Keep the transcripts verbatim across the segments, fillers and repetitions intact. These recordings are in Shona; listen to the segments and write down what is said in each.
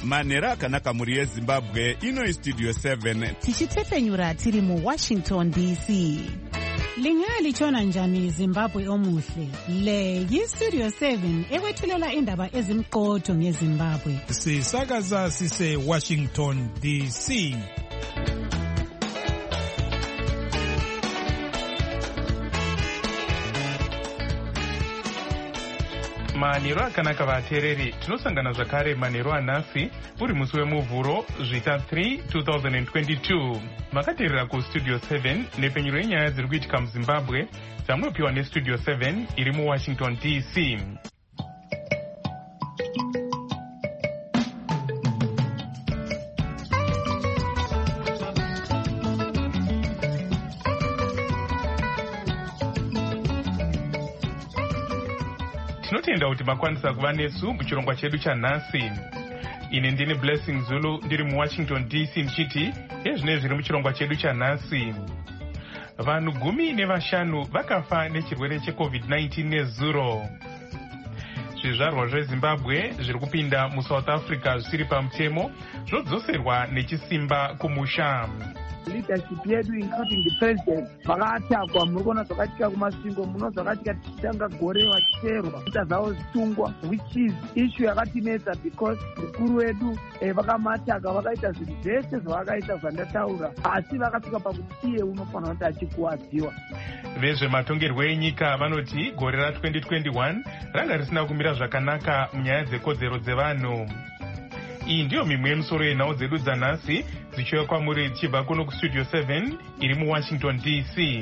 manheru akanaka mhuri yezimbabwe. Ino Studio seven tichitepfenyura tiri muWashington D C. Lingalitshona njani Zimbabwe omuhle? Le yiStudio seven ekwethulela indaba ezimqotho ngeZimbabwe. Sisakaza sise Washington D C. manheru akanaka vateereri, tinosangana zvakare manheru anhasi uri musi wemuvhuro zvita three two thousand twenty-two. makateerera kuStudio seven nepfenyuro yenyaya dziri kuitika muZimbabwe dzamunopiwa neStudio seven iri muWashington D C. tinotenda kuti makwanisa kuva nesu muchirongwa chedu chanhasi. Ine ndini Blessing Zulu ndiri muWashington D C ndichiti ezvine zviri muchirongwa chedu chanhasi. Vanhu gumi nevashanu vakafa nechirwere checovid nineteen nezuro. Zvizvarwa zveZimbabwe zviri kupinda muSouth Africa zvisiri pamutemo zvodzoserwa nechisimba kumusha. Leadership yedu including the president vakatakwa muri kuona zvakatika kumasvingo muno zvakatika tichitanga gore vachiterwa kuita zvavo zvitungwa which is issue yakatinetsa because mukuru wedu vakamataka vakaita zvinhu zvese zvavakaita zvandataura asi vakasvika pakuti iye unofanira kuti achikuwadziwa. Vezvematongerwo enyika vanoti gore ratwenty twenty-one ranga risina kumira zvakanaka munyaya dzekodzero dzevanhu. Iyi ndiyo mimwe yemisoro yenhau dzedu dzanhasi dzichiuya kwamuri dzichibva kuno kuStudio seven iri muWashington D C.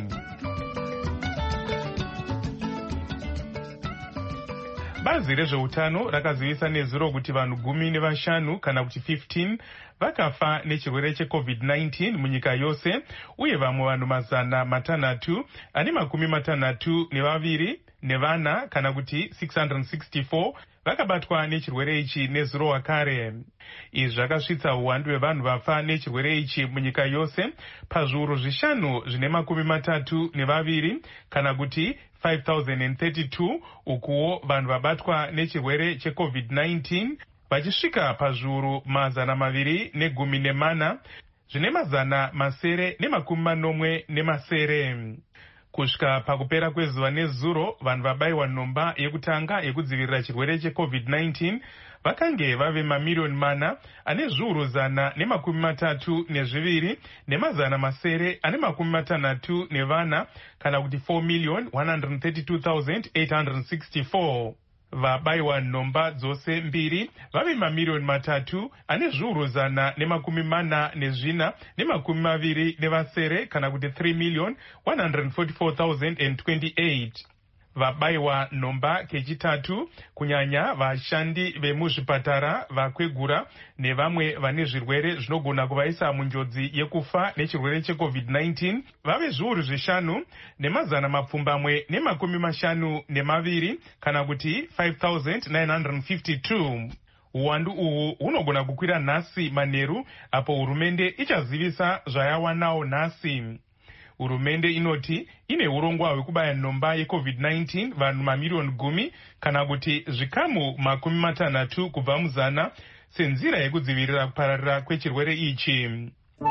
Bazi rezveutano rakazivisa nezuro kuti vanhu gumi nevashanu kana kuti fifteen vakafa nechirwere checovid nineteen munyika yose, uye vamwe vanhu mazana matanhatu ane makumi matanhatu nevaviri nevana kana kuti six hundred sixty-four vakabatwa nechirwere ichi nezuro wakare. Izvi zvakasvitsa uwandu hwevanhu vafa nechirwere ichi munyika yose pazviuru zvishanu zvine makumi matatu nevaviri kana kuti five thousand thirty-two, ukuwo vanhu vabatwa nechirwere checovid nineteen vachisvika pazviuru mazana maviri negumi nemana zvine mazana masere nemakumi manomwe nemasere. Kusvika pakupera kwezuva nezuro, vanhu vabayiwa nhomba yekutanga yekudzivirira chirwere checovid nineteen vakange vave mamiliyoni mana ane zviuru zana nemakumi matatu nezviviri nemazana masere ane makumi matanhatu nevana kana kuti four million one hundred thirty-two thousand eight hundred sixty-four. Vabayiwa nhomba dzose mbiri vave mamiliyoni matatu ane zviuru zana nemakumi mana nezvina nemakumi maviri nevasere kana kuti three million one hundred forty-four thousand twenty-eight. Vabayiwa nhomba kechitatu kunyanya vashandi vemuzvipatara, vakwegura nevamwe vane zvirwere zvinogona kuvaisa munjodzi yekufa nechirwere checovid nineteen vave zviuru zvishanu nemazana mapfumbamwe nemakumi mashanu nemaviri kana kuti five thousand nine hundred fifty-two. Uwandu uhu hunogona kukwira nhasi manheru apo hurumende ichazivisa zvayawanawo nhasi. Hurumende inoti ine urongwa hwekubaya nhomba yecovid nineteen vanhu mamiliyoni gumi kana kuti zvikamu makumi matanhatu kubva muzana senzira yekudzivirira kupararira kwechirwere ichi.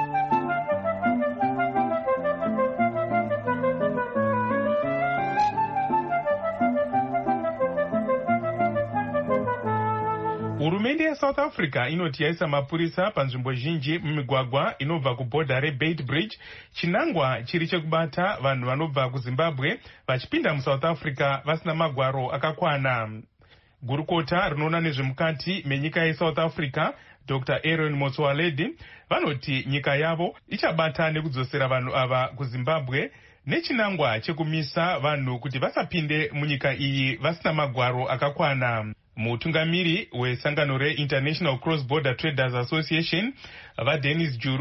Hurumende yeSouth Africa inoti yaisa mapurisa panzvimbo zhinji mumigwagwa inobva kubhodha reBeitbridge, chinangwa chiri chekubata vanhu vanobva kuZimbabwe vachipinda muSouth Africa vasina magwaro akakwana. Gurukota rinoona nezvemukati menyika yeSouth Africa Doctor Aaron Motsoaledi vanoti nyika yavo ichabata nekudzosera vanhu ava kuZimbabwe nechinangwa chekumisa vanhu kuti vasapinde munyika iyi vasina magwaro akakwana. Mutungamiri wesangano reInternational Cross Border Traders Association vaDennis Juru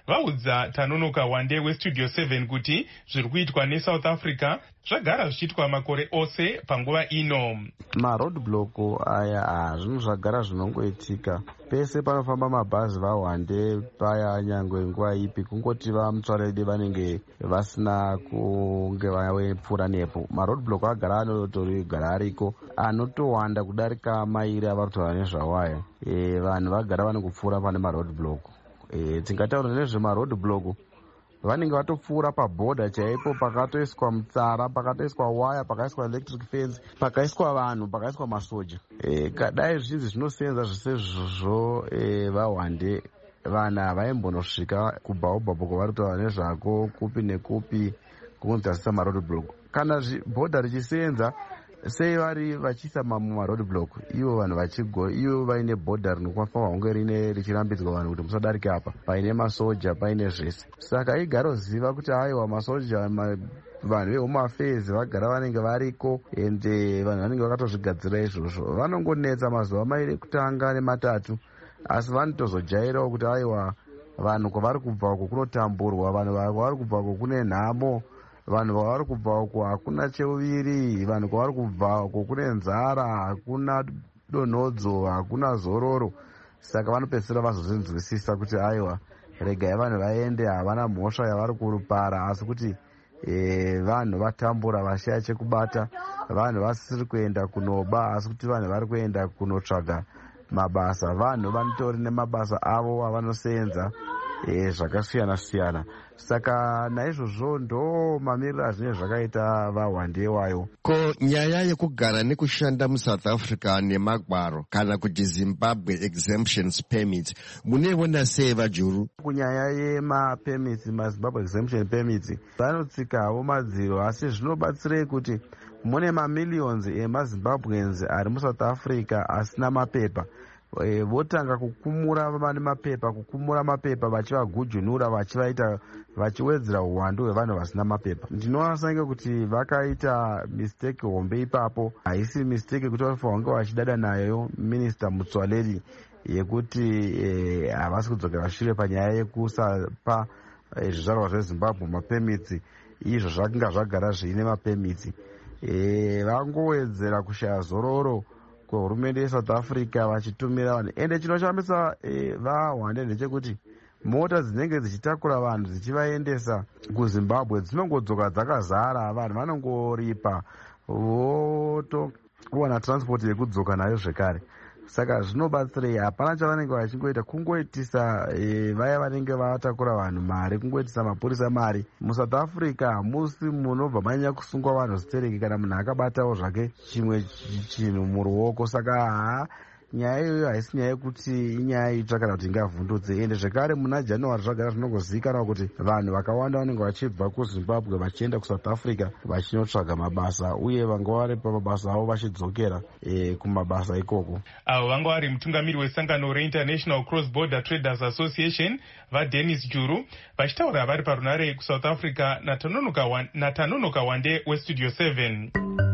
vaudza Tanonoka Wande westudio seven kuti zviri kuitwa neSouth Africa zvagara zvichiitwa makore ose panguva ino. Maroadblock aya hazvinhu zvagara zvinongoitika pese panofamba mabhazi vaWande paya nyangwe nguva ipi kungoti vaMutsvarede vanenge vasina kunge vapfuura nepo. Maroadblock agara anotorigara ariko anotowanda kudarika mairi avari kutaura nezvawaya. E, vanhu vagara vane kupfuura pane maroadblock. E, tingataura nezvemaroadblock vanenge vatopfuura pabhodha chaipo pakatoiswa mutsara, pakatoiswa waya, pakaiswa electric fence, pakaiswa vanhu, pakaiswa masoja. E, kadai zvinhu zvinosenza zvese zvozvo e, vaWande vanhu havaimbonosvika kubhaubhabhu kwavari kutaura nezvako kupi nekupi kunzasisa maroadblock. Kana bhodha richisenza sei vari vachiisa maroadblock ivo vanhu vachigo ivo vaine bhodha rinofamba honge rine richirambidzwa vanhu kuti musadarike apa paine masoja paine zvese. Saka igaro ziva kuti aiwa masoja ma, vanhu vehome affairs vagara vanenge variko ende vanhu vanenge vakatozvigadzira izvozvo. Vanongonetsa mazuva mairi kutanga nematatu asi vanotozojairawo kuti aiwa vanhu kwavari kubva uko kunotamburwa, vanhu kwavari kubva uko kune nhamo, vanhu kwavari kubva uko hakuna cheuviri, vanhu kwavari kubva uko kune nzara, hakuna donhodzo, hakuna zororo. Saka vanopedzisira vazozvinzwisisa kuti aiwa regai vanhu vaende, havana mhosva yavari kurupara asi kuti e, vanhu vatambura vashaya chekubata, vanhu vasiri kuenda kunoba asi kuti vanhu vari kuenda kunotsvaga mabasa. Vanhu vanotori nemabasa avo avanosenza e, zvakasiyana siyana. Saka naizvozvo ndo mamiriro azvinenge zvakaita vaWande wayo. Ko nyaya yekugara nekushanda muSouth Africa nemagwaro kana kuti Zimbabwe exemptions permits muneona sei vaJuru? Kunyaya yemapermits, maZimbabwe exemption permits vanotsikawo madziro asi zvinobatsirei kuti mune mamillions emaZimbabweans ari muSouth Africa asina mapepa. E, votanga kukumura vane mapepa, kukumura mapepa vachivagujunura vachivaita vachiwedzera uwandu hwevanhu vasina mapepa. Ndinowasange kuti vakaita mistake hombe ipapo, haisi mistake kuti vange vachidada nayo Minister Mutsoaledi yekuti havasi e, kudzokera shure panyaya yekusapa e, zvizvarwa zveZimbabwe mapermits. Izvo zvakanga zvagara zviine mapermits. E, vangowedzera kushaya zororo hurumende yeSouth Africa vachitumira vanhu. Ende chinoshambisa e, vaWande ndechekuti mota dzinenge dzichitakura vanhu dzichivaendesa kuZimbabwe dzinongodzoka dzakazara, vanhu vanongoripa votowana transport yekudzoka nayo zvekare. Saka zvinobatsirei, hapana chavanenge vachingoita kungoitisa e, vaya vanenge vatakura vanhu mari, kungoitisa mapurisa mari. MuSouth Africa hamusi munobva manyanya kusungwa vanhu zitereki kana munhu akabatawo zvake chimwe chinhu muruoko. Saka haa, nyaya iyoyo haisi nyaya yekuti inyaya itsva kana kuti ingavhundutse. Ende zvekare muna January zvagara zvinongozivikanwa kuti vanhu vakawanda vanenge vachibva kuZimbabwe vachienda kuSouth Africa vachinotsvaga mabasa uye vanga vari pamabasa avo vachidzokera e, kumabasa ikoko. Avo vanga vari mutungamiri wesangano reInternational Cross Border Traders Association vaDennis Juru vachitaura vari parunare kuSouth Africa naTanonoka Wande westudio seven.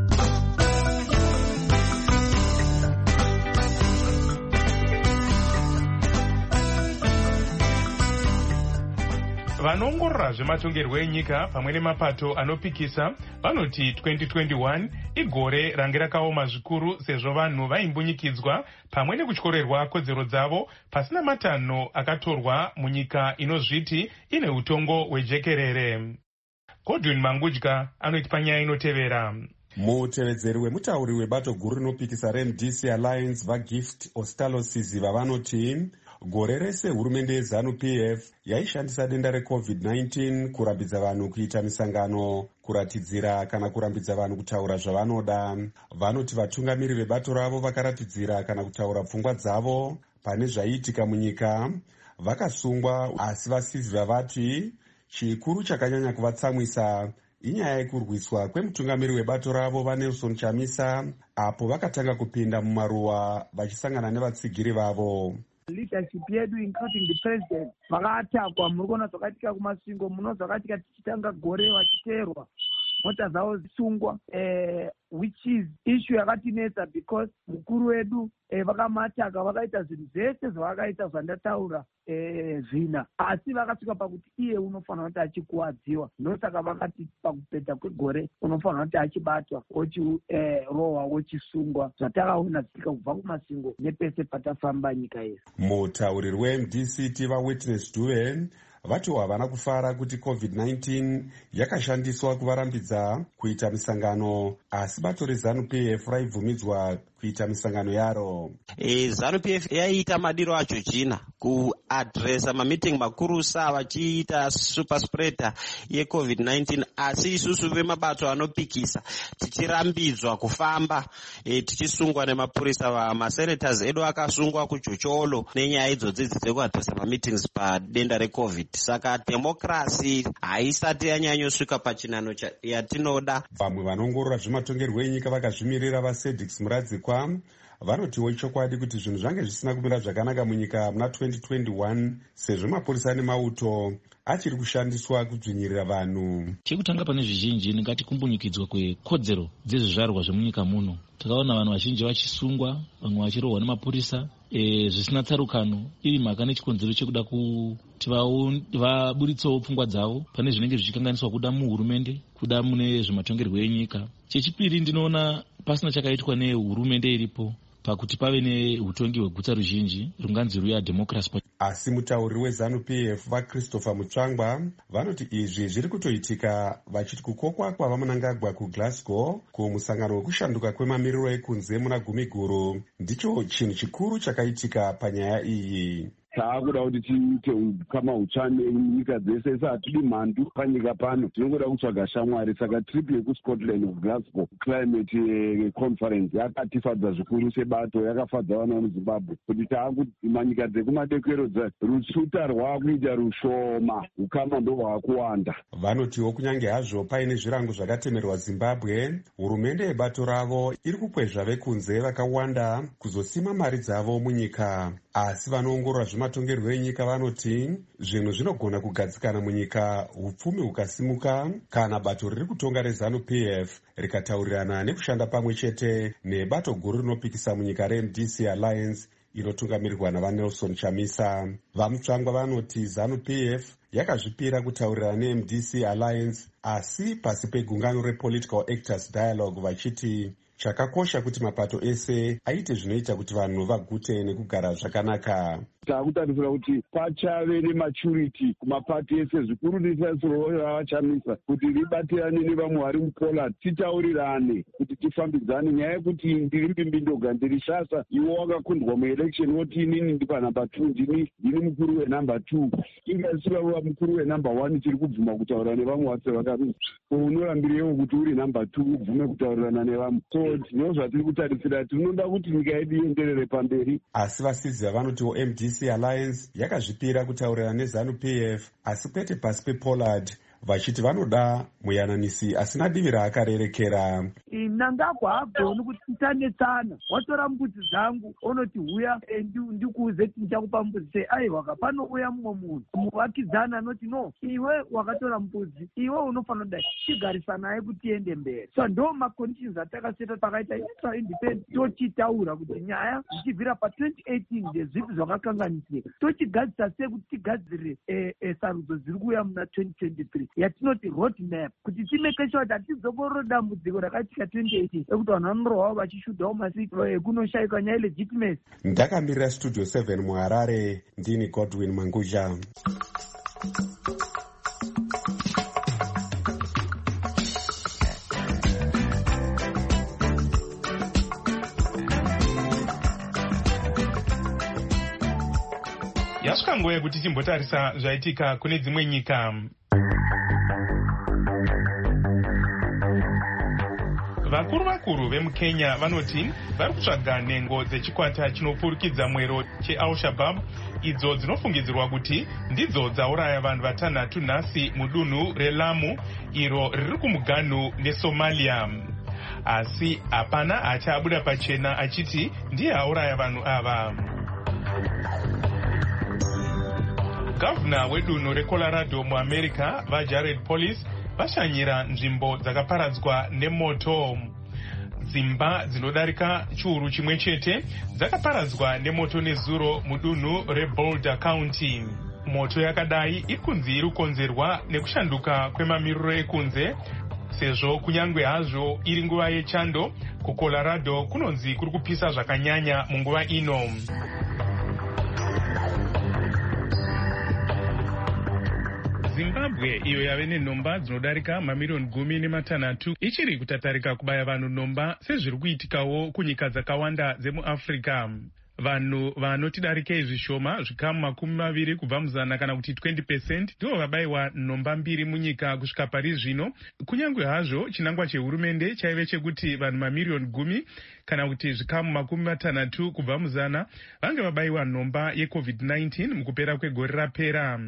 Vanoongorora zvematongerwo enyika pamwe nemapato anopikisa vanoti twenty twenty-one igore range rakaoma zvikuru sezvo vanhu vaimbunyikidzwa pamwe nekutyorerwa kodzero dzavo pasina matanho akatorwa munyika inozviti ine utongo hwejekerere. Godwin Mangudya anoiti panyaya inotevera. Mutevedzeri wemutauri webato guru rinopikisa reM D C Alliance vaGift Ostalosizi vavanoti gore rese hurumende yeZANU-P F yaishandisa denda reCovid nineteen kurambidza vanhu kuita misangano, kuratidzira kana kurambidza vanhu kutaura zvavanoda. Vanoti vatungamiri vebato ravo vakaratidzira kana kutaura pfungwa dzavo pane zvaiitika munyika vakasungwa, asi vasizi vavati chikuru chakanyanya kuvatsamwisa inyaya yekurwiswa kwemutungamiri webato ravo vaNelson Chamisa apo vakatanga kupinda mumaruwa vachisangana nevatsigiri vavo. Leadership yedu including the president vakatakwa, muri kuona zvakatika kumasvingo, muno zvakatika tichitanga gore vachiterwa mota dzavo dzisungwa, eh, which is issue yakatinetsa because mukuru wedu eh, vakamataka vakaita zvinhu zvese zvavakaita zvandataura eh, zvina, asi vakasvika pakuti iye unofanira kuti achikuwadziwa. Ndosaka vakati pakupedza kwegore unofanira kuti achibatwa ochirohwa eh, ochisungwa, zvatakaona zvichika kubva kumasingo nepese patafamba nyika yese. Mutauriri weM D C Tiva Witness Duven vati havana kufara kuti covid nineteen yakashandiswa kuvarambidza kuita misangano, asi bato reZANU-P F raibvumidzwa kuita misangano yaro. E, ZANU-P F yaiita madiro acho china kuadresa mamiting makurusa vachiita super spreader yecovid nineteen, asi isusu vemabato anopikisa tichirambidzwa kufamba e, tichisungwa nemapurisa. Vamasenators edu akasungwa kuchocholo nenyaya idzodzidzi dzekuadresa mameetings padenda recovid. Saka demokrasi haisati yanyanyosvika pachinano yatinoda. Vamwe vanongorora zvematongerwo enyika vakazvimirira vaSedix Muradzikwa vanotiwo chokwadi kuti zvinhu zvange zvisina kumira zvakanaka munyika muna twenty twenty-one sezvo mapurisa nemauto achiri kushandiswa kudzvinyirira vanhu. Chekutanga pane zvizhinji ndingati kumbunyikidzwa kwekodzero dzezvizvarwa zvemunyika muno. Takaona vanhu vazhinji vachisungwa, vamwe vachirohwa nemapurisa e, zvisina tsarukano, iri mhaka nechikonzero chekuda kuti vaburitsewo pfungwa dzavo pane zvinenge zvichikanganiswa kuda muhurumende, kuda mune zvematongerwo enyika. Chechipiri, ndinoona pasina chakaitwa nehurumende iripo pakuti pave neutongi hweguta ruzhinji runganzi ruya democracy. Asi mutauriri weZANU-P F vaChristopher Mutsvangwa vanoti izvi zviri kutoitika vachiti kukokwa kwavamunangagwa kuGlasgow kumusangano wekushanduka kwemamiriro ekunze muna gumi guru ndicho chinhu chikuru chakaitika panyaya iyi. Taakuda kuti tiite kama utsvane nyika dzese, esa hatidi mhandu panyika pano, tinongoda kutsvaga shamwari. Saka trip yekuScotland Glasgow climate conference yakatifadza zvikuru sebato, yakafadza vana vemuZimbabwe kuti taakuti manyika dzekumadekero rutsuta rwaakuita rushoma, ukama ndo hwakuwanda. Vanotiwo kunyange hazvo paine zvirango zvakatemerwa Zimbabwe, hurumende yebato ravo iri kukwezva vekunze vakawanda kuzosima mari dzavo munyika. Asi vanoongorora zvematongerwo enyika vanoti zvinhu zvinogona kugadzikana munyika upfumi hukasimuka kana bato riri kutonga reZANU-P F rikataurirana nekushanda pamwe chete nebato guru rinopikisa munyika reM D C Alliance inotungamirirwa navaNelson Chamisa. Vamutsvangwa vanoti ZANU-P F yakazvipira kutaurirana neM D C Alliance, asi pasi pegungano rePolitical Actors Dialogue, vachiti chakakosha kuti mapato ese aite zvinoita kuti vanhu vagute nekugara zvakanaka. Taakutarisira kuti pachave nematurity kumapati ese, zvikuru ndisaisiro ravachamisa kuti ribatirane nevamwe vari muPoland, titaurirane kuti tifambidzane. Nyaya yekuti ndiri Mbimbindoga ndiri Shasa, iwo wakakundwa muelection woti inini ndipa namba two, ndini ndini mukuru wenamba two, ingaisiwa mukuru wenamba one, tiri kubvuma kutaura nevamwe vase vakarudzi. Unorambirewo kuti uri namba two ubvume kutaurirana nevamwe. So ndizvo zvatiri kutarisira, tinoda kuti nyika yedu ienderere pamberi. Asi vasizi vanotiwo M D C Alliance yakazvipira kutaurirana neZANU-P F, asi kwete pasi pePollard, vachiti vanoda muyananisi asina divi raakarerekera. Nangagwa hagoni kuti titanetsana, watora mbudzi dzangu onoti huya ndikuuze kuti ndichakupa mbudzi sei, aiwa panouya mumwe munhu muvakidzana anoti no, iwe wakatora mbudzi, iwe unofanira kudai, tigarisana naye kuti tiende mberi. So ndo maconditions atakaseta pakaita itra independent, tochitaura kuti nyaya zichibvira pa twenty eighteen ndezvipi zvakakanganisika, tochigadzisa sei kuti tigadzire sarudzo dziri kuuya muna twenty twenty-three yatinoti roadmap, kuti timeke sure kuti hatizokororo dambudziko rakaitika twenty eighteen ekuti vanhu vanorohwawo vachishudhawo masiko ekunoshayika nyaya legitimacy. Ndakamirira Studio seven muHarare, ndini Godwin Manguja. Yasvika nguva yekuti timbotarisa zvaitika kune dzimwe nyika. Vakuru vakuru vemuKenya vanoti vari kutsvaga nhengo dzechikwata chinopfurikidza mwero cheAl-Shabaab, idzo dzinofungidzirwa kuti ndidzo dzauraya vanhu vatanhatu nhasi mudunhu reLamu iro riri kumuganhu neSomalia. Asi hapana achabuda pachena achiti ndiye auraya vanhu ava. Gavana wedunhu reColorado muAmerica vaJared Polis vashanyira nzvimbo dzakaparadzwa nemoto. Dzimba dzinodarika chiuru chimwe chete dzakaparadzwa nemoto nezuro mudunhu reBoulder County. Moto yakadai iri kunzi iri kukonzerwa nekushanduka kwemamiriro ekunze, sezvo kunyangwe hazvo iri nguva yechando, kuColorado kunonzi kuri kupisa zvakanyanya munguva ino. Zimbabwe, iyo yave nenhomba dzinodarika mamiriyoni gumi nematanhatu, ichiri kutatarika kubaya vanhu nhomba sezviri kuitikawo kunyika dzakawanda dzemuAfrica. Vanhu vanotidarikei zvishoma zvikamu makumi maviri kubva muzana kana kuti twenty percent ndivo vabayiwa nhomba mbiri munyika kusvika pari zvino. Kunyangwe hazvo chinangwa chehurumende chaive chekuti vanhu mamiriyoni gumi kana kuti zvikamu makumi matanhatu kubva muzana vange vabayiwa nhomba yecovid nineteen mukupera kwegore rapera.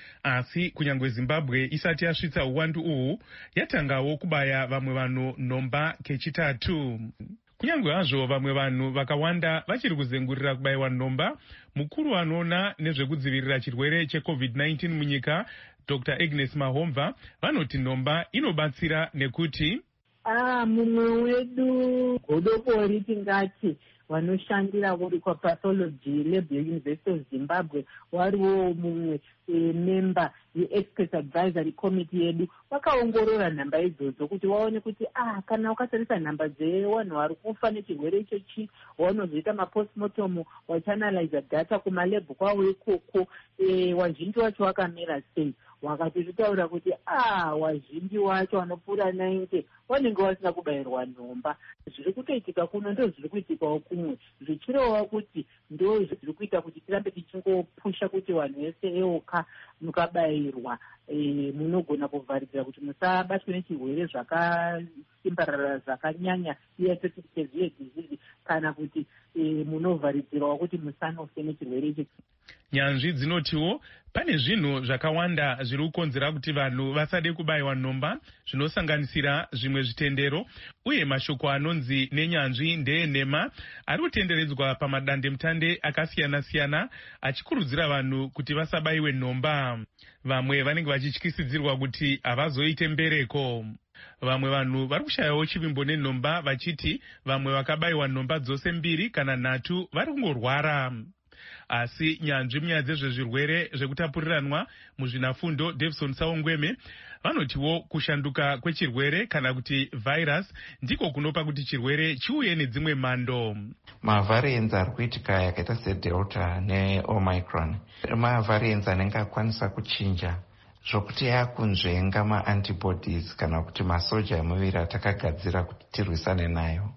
Asi kunyangwe Zimbabwe isati yasvitsa uwandu uhu, yatangawo kubaya vamwe vanhu nhomba kechitatu. Kunyangwe hazvo vamwe vanhu vakawanda vachiri kuzengurira kubayiwa nhomba, mukuru anoona nezvekudzivirira chirwere checovid nineteen munyika, Doctor Agnes Mahomva, vanoti nhomba inobatsira nekuti ah mumwe wedu godobori tingati vanoshandira uri kwapathology lab yeUniversity of Zimbabwe wariwo mumwe e, member yeexpert advisory committee yedu vakaongorora nhamba idzodzo kuti waone kuti ah kana ukatarisa nhamba dzevanhu vari kufa nechirwere ichochi, wanozoita mapostmortem, wachanalyza data kumalebhu kwavo ikoko, e, wazhinji wacho wakamira sei, wakatizvitaura kuti ah wazhinji wacho vanopfuura ninety vanenge vasina kubayirwa nhomba. Zviri kutoitika kuno ndo zviri kuitikawo kumwe, zvichirova kuti ndo zviri kuita kuti tirambe tichingopusha kuti vanhu vese eoka mukabayirwa, e, munogona kuvharidzira kuti musabatwe nechirwere zvakasimbarara zvakanyanya iya toti severe disease, kana kuti e, munovharidzirawo kuti musanofe nechirwere ichi. Nyanzvi dzinotiwo pane zvinhu zvakawanda zviri kukonzera kuti vanhu vasade kubayiwa nhomba, zvinosanganisira zvimwe zvitendero, uye mashoko anonzi nenyanzvi ndeenhema ari kutenderedzwa pamadandemutande akasiyana-siyana achikurudzira vanhu kuti vasabayiwe nhomba. Vamwe vanenge vachityisidzirwa kuti havazoite mbereko. Vamwe vanhu vari kushayawo chivimbo nenhomba vachiti vamwe vakabayiwa nhomba dzose mbiri kana nhatu vari kungorwara. Asi nyanzvi munyaya dzezvezvirwere zvekutapuriranwa muzvinafundo Davison Saungweme vanotiwo kushanduka kwechirwere kana kuti virus ndiko kunopa kuti chirwere chiuye nedzimwe mhando. Mavariants ari kuitika yakaita seDelta neOmicron, mavariants anenge akwanisa kuchinja zvokuti yakunzvenga maantibodies kana kuti masoja emuviri atakagadzira kuti tirwisane nayo.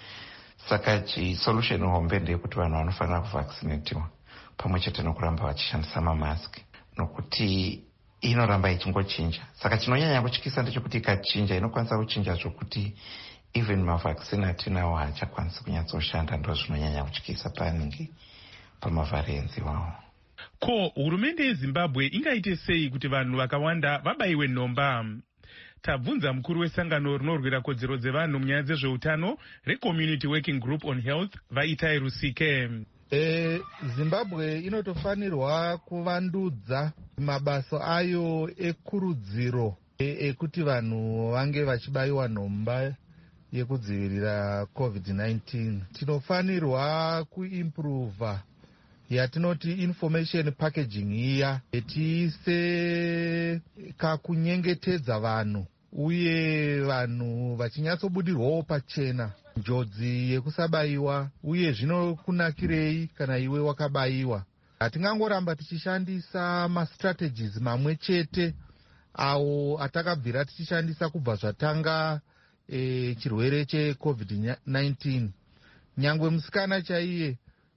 Saka chisolution hombe ndeyekuti vanhu vanofanira kuvaccinatiwa pamwe chete nokuramba vachishandisa mamask, nokuti inoramba ichingochinja. Saka chinonyanya kutyisa ndechekuti ikachinja inokwanisa kuchinja zvokuti even mavaccine atinawo haachakwanisi kunyatsoshanda. Ndo zvinonyanya kutyisa panenge pamavariants iwawo. Ko hurumende yeZimbabwe ingaite sei kuti vanhu vakawanda vabayiwe nhomba? Tabvunza mukuru wesangano rinorwira kodzero dzevanhu munyaya dzezveutano reCommunity Working Group on Health, Vaitai Rusike. E, Zimbabwe inotofanirwa kuvandudza mabasa ayo ekurudziro ekuti e, vanhu vange vachibayiwa nhomba yekudzivirira covid nineteen. Tinofanirwa kuimprova yatinoti information packaging iya, tiise kakunyengetedza vanhu uye vanhu vachinyatsobudirwawo pachena njodzi yekusabayiwa, uye zvinokunakirei kana iwe wakabayiwa. Hatingangoramba tichishandisa mastrategies mamwe chete awo atakabvira tichishandisa kubva zvatanga e, chirwere checovid nineteen. Nyangwe musikana chaiye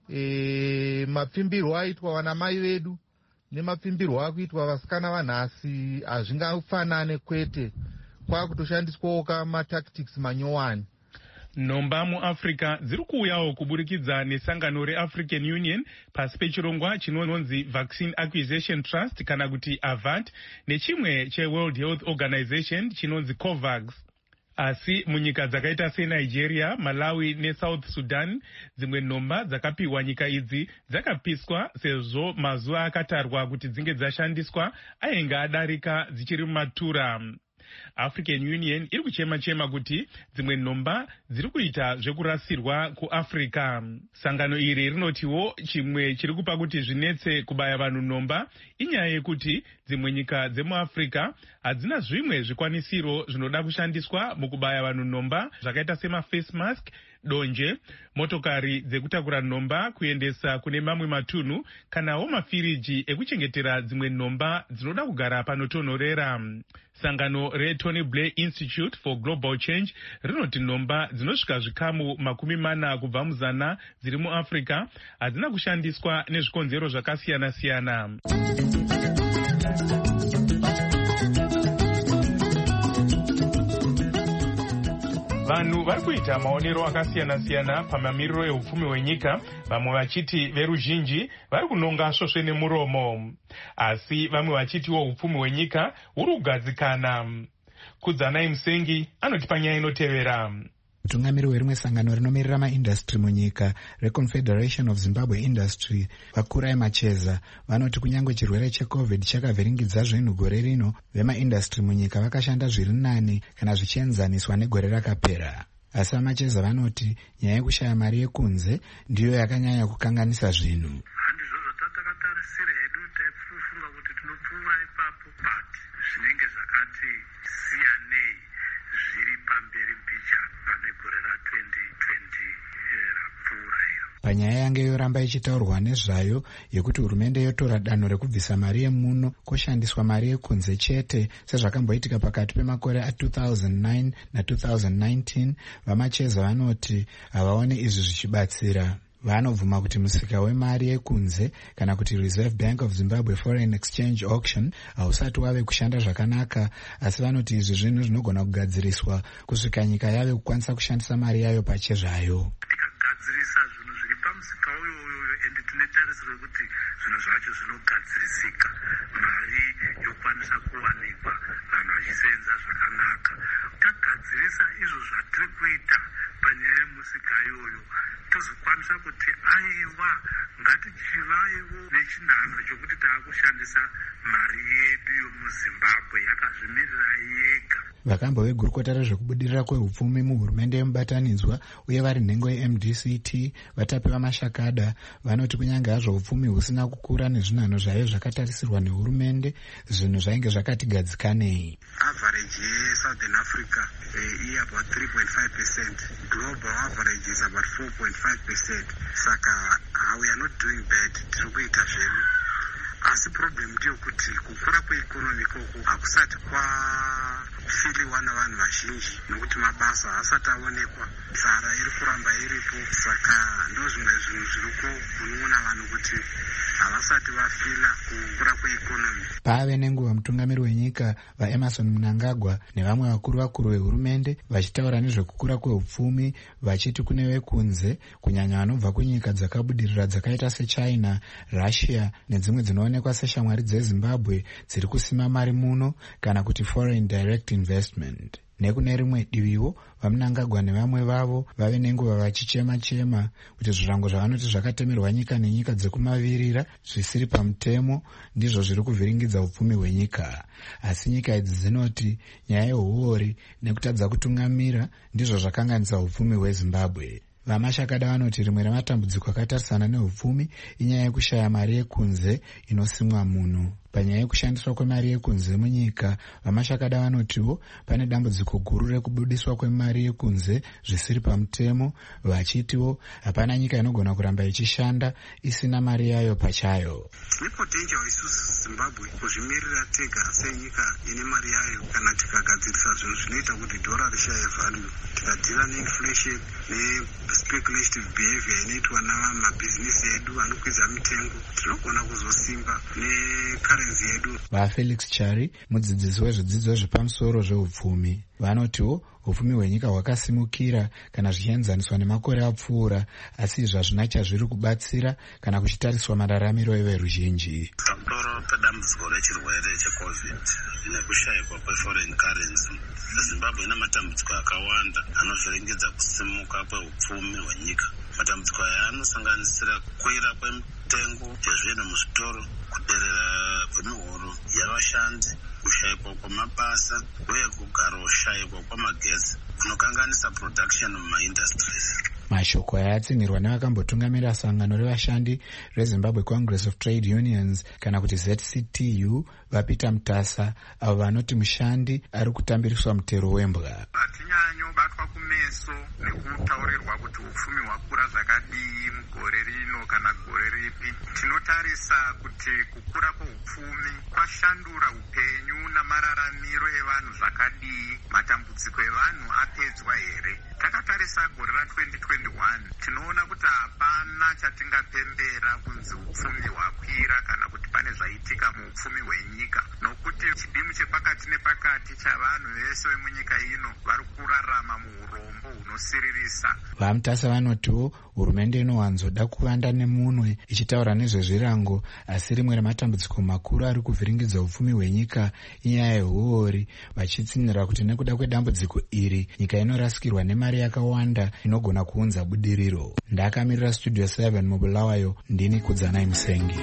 e, mapfimbirwo aitwa vanamai vedu nemapfimbirwo akuitwa vasikana vanhasi hazvingafanane, kwete kwakutoshandiswawo kamatactics manyowani. Nhomba muAfrica dziri kuuyawo kuburikidza nesangano reAfrican Union pasi pechirongwa chinonzi Vaccine Acquisition Trust kana kuti AVAT nechimwe cheWorld Health Organization chinonzi COVAX. Asi munyika dzakaita seNigeria, Malawi neSouth Sudan, dzimwe nhomba dzakapiwa nyika idzi dzakapiswa sezvo mazuva akatarwa kuti dzinge dzashandiswa ainge adarika dzichiri mumatura. African Union iri kuchema-chema kuti dzimwe nhomba dziri kuita zvekurasirwa kuAfrica. Sangano iri rinotiwo chimwe chiri kupa kuti zvinetse kubaya vanhu nhomba inyaya yekuti dzimwe nyika dzemuAfrica hadzina zvimwe zvikwanisiro zvinoda kushandiswa mukubaya vanhu nhomba zvakaita semaface mask, donje, motokari dzekutakura nhomba kuendesa kune mamwe matunhu kanawo mafiriji ekuchengetera dzimwe nhomba dzinoda kugara panotonhorera. Sangano reTony Blair Institute for Global Change rinoti nhomba dzinosvika zvikamu makumi mana kubva muzana dziri muAfrica hadzina kushandiswa nezvikonzero zvakasiyana-siyana. Vanhu vari kuita maonero akasiyana-siyana pamamiriro ehupfumi hwenyika, vamwe vachiti veruzhinji vari kunonga svosve nemuromo, asi vamwe vachitiwo hupfumi hwenyika huri kugadzikana. Kudzanai Musengi anoti panyaya inotevera. Mutungamiri werimwe sangano rinomirira maindastry munyika reConfederation of Zimbabwe Industry, Vakurai Macheza, vanoti kunyange chirwere checovid chakavhiringidza zvinhu gore rino, vemaindastry munyika vakashanda zviri nani kana zvichienzaniswa negore rakapera. Asi Macheza vanoti nyaya yekushaya mari yekunze ndiyo yakanyanya kukanganisa zvinhu. Handizvo zvatakatarisira hedu taifunga kuti tinopfuura ipapo, but zvinenge zvakati siyanei zviri pamberi mbicha pane gore ra-twenty twenty rapfuura iro. Panyaya yange yoramba ichitaurwa nezvayo yekuti hurumende yotora danho rekubvisa mari yemuno koshandiswa mari yekunze chete sezvakamboitika pakati pemakore a two thousand nine na two thousand nineteen, vaMacheza vanoti havaone izvi zvichibatsira. Vanobvuma kuti musika wemari yekunze kana kuti Reserve Bank of Zimbabwe Foreign Exchange Auction hausati wave kushanda zvakanaka, asi vanoti izvi zvinhu zvinogona kugadziriswa kusvika nyika yave kukwanisa kushandisa mari yayo pachezvayo. Tikagadzirisa zvinhu zviri pamusika uyoyo ende tinetarisirwe kuti zvinhu zvacho zvinogadzirisika, mari yokwanisa kuwanikwa vanhu vachisenza zvakanaka. Tagadzirisa izvo zvatiri kuita panyaya yemusika iyoyo, tozokwanisa kuti aiwa ngatichivaiwo nechinhano chokuti taakushandisa mari yedu yomuZimbabwe yakazvimirira yega. Vakambo vegurukota rezvekubudirira kwehupfumi muhurumende yemubatanidzwa uye vari nhengo yeM D C T Vatapi Mashakada vanoti kunyange hazvo hupfumi husina kukura nezvinhano zvayo zvakatarisirwa nehurumende, zvinhu zvainge zvakati gadzikanei. Average yeSouthern Africa uh, is about three point five percent. Global average is about four point five percent. Saka uh, we are not doing bad. Tiri kuita zvedu. Asi problem ndiyo kuti kukura kweikonomi koko hakusati kwafiliwa navanhu vazhinji nokuti mabasa haasati aonekwa, nzara iri kuramba iripo. Saka ndo zvimwe zvinhu zviriko munoona vanhu kuti havasati vafila kukura kweikonomi. Pave nenguva mutungamiri wenyika vaEmerson Mnangagwa nevamwe vakuru vakuru vehurumende vachitaura nezvekukura kwehupfumi, vachiti kune vekunze kunyanya vanobva kunyika dzakabudirira dzakaita seChina, Russia nedzimwe dzinoonekwa seshamwari dzeZimbabwe dziri kusima mari muno kana kuti foreign direct investment. Nekune rimwe diviwo vaMnangagwa nevamwe vavo vave nenguva vachichema-chema kuti zvirango zvavanoti zvakatemerwa nyika nenyika dzekumavirira zvisiri pamutemo ndizvo zviri kuvhiringidza upfumi hwenyika. Asi nyika idzi dzinoti nyaya yehuori nekutadza kutungamira ndizvo zvakanganisa upfumi hweZimbabwe. VaMashakada vanoti rimwe rematambudziko akatarisana nehupfumi inyaya yekushaya mari yekunze inosimwa muno. Panyaya yekushandiswa kwemari yekunze munyika, vaMashakada vanotiwo pane dambudziko guru rekubudiswa kwemari yekunze zvisiri pamutemo, vachitiwo hapana nyika inogona kuramba ichishanda isina mari yayo pachayo. Tine potential isusu Zimbabwe kuzvimirira tega senyika ine mari yayo kana tikagadzirisa zvinhu zvinoita kuti dhora rishaye value, tikadhira neinflation nespeculative behavior inoitwa namabhizinisi edu anokwidza mitengo, tinogona kuzosimba nekare. VaFelix Chari, mudzidzisi wezvidzidzo zvepamusoro zvehupfumi, vanotiwo hupfumi hwenyika hwakasimukira kana zvichienzaniswa nemakore apfuura, asi izvi hazvina chazviri kubatsira kana kuchitariswa mararamiro everuzhinji. Pamusoro pedambudziko rechirwere checovid nekushayikwa kweforeign currency, Zimbabwe ine matambudziko akawanda anovhiringidza kusimuka kwehupfumi hwenyika. matambudziko aya anosanganisira kukwira kwemitengo yezvinhu muzvitoro, kuderera kwemihoro yavashandi, kushayikwa kwamabasa uye kugara ushayikwa kwamagetsi kunokanganisa production mumaindustries. Mashoko aya atsinhirwa nevakambotungamirira sangano revashandi reZimbabwe Congress of Trade Unions kana kuti Z C T U vaPeter Mutasa, avo vanoti mushandi ari kutambiriswa mutero wembwa. Hatinyanyobatwa kumeso nekutaurirwa kuti upfumi hwakura zvakadii mugore rino kana gore ripi. Tinotarisa kuti kukura kweupfumi kwashandura upenyu namararamiro evanhu zvakadii, matambudziko evanhu apedzwa here. Takatarisa gore ra twenty twenty-one tinoona kuti hapana chatingapembera kunzi upfumi hwakwira kana kuti pane zvaitika muupfumi hwenyika, nokuti chidimu chepakati nepakati chavanhu vese vemunyika ino vari kurarama muurombo hunosiririsa. VaMutasa vanotiwo hurumende inowanzoda kuvanda nemunwe ichitaura nezvezvirango, asi rimwe rematambudziko makuru ari kuvhiringidza upfumi hwenyika inyaya yehuori, vachitsinira kuti nekuda kwedambudziko iri nyika inorasikirwa nemari yakawanda inogona kuunza budiriro. Ndakamirira Studio seven mubulawayo, ndini Kudzanai Musengi.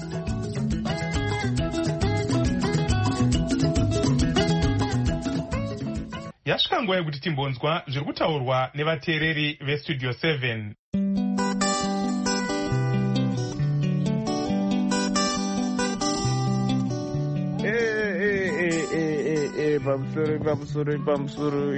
Yasvika nguva yekuti timbonzwa zviri kutaurwa nevateereri veStudio seven. pamusoro pamusoro pamusoro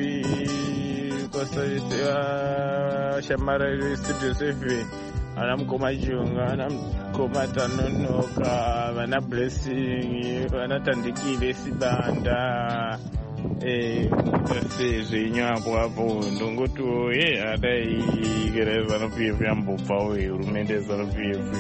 kwasaisewa shamara reStudio seven, ana mukoma Chunga, ana mukoma Tanonoka, vana Blessing, vana Tandikile Sibanda, eh zvenyu apo apo ndongoti ye adai gereza no P F yambobva we hurumende za P F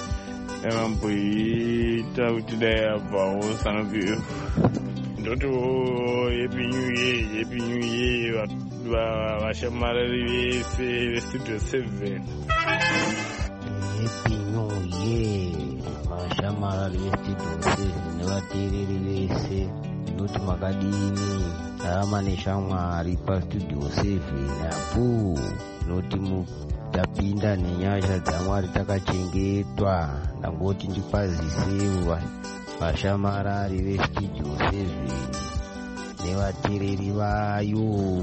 yamboita kuti dai abvawo sana P F ndoti happy new year, happy new year vashamarari vese veStudio seven. Happy new year vashamarari veStudio seven nevateereri vese, ndoti makadini rarama neshamwari paStudio seven apo, noti tapinda nenyasha dzaMwari takachengetwa. Ndangoti ndipazisewo vashamarari veStudio seven nevateereri vayo.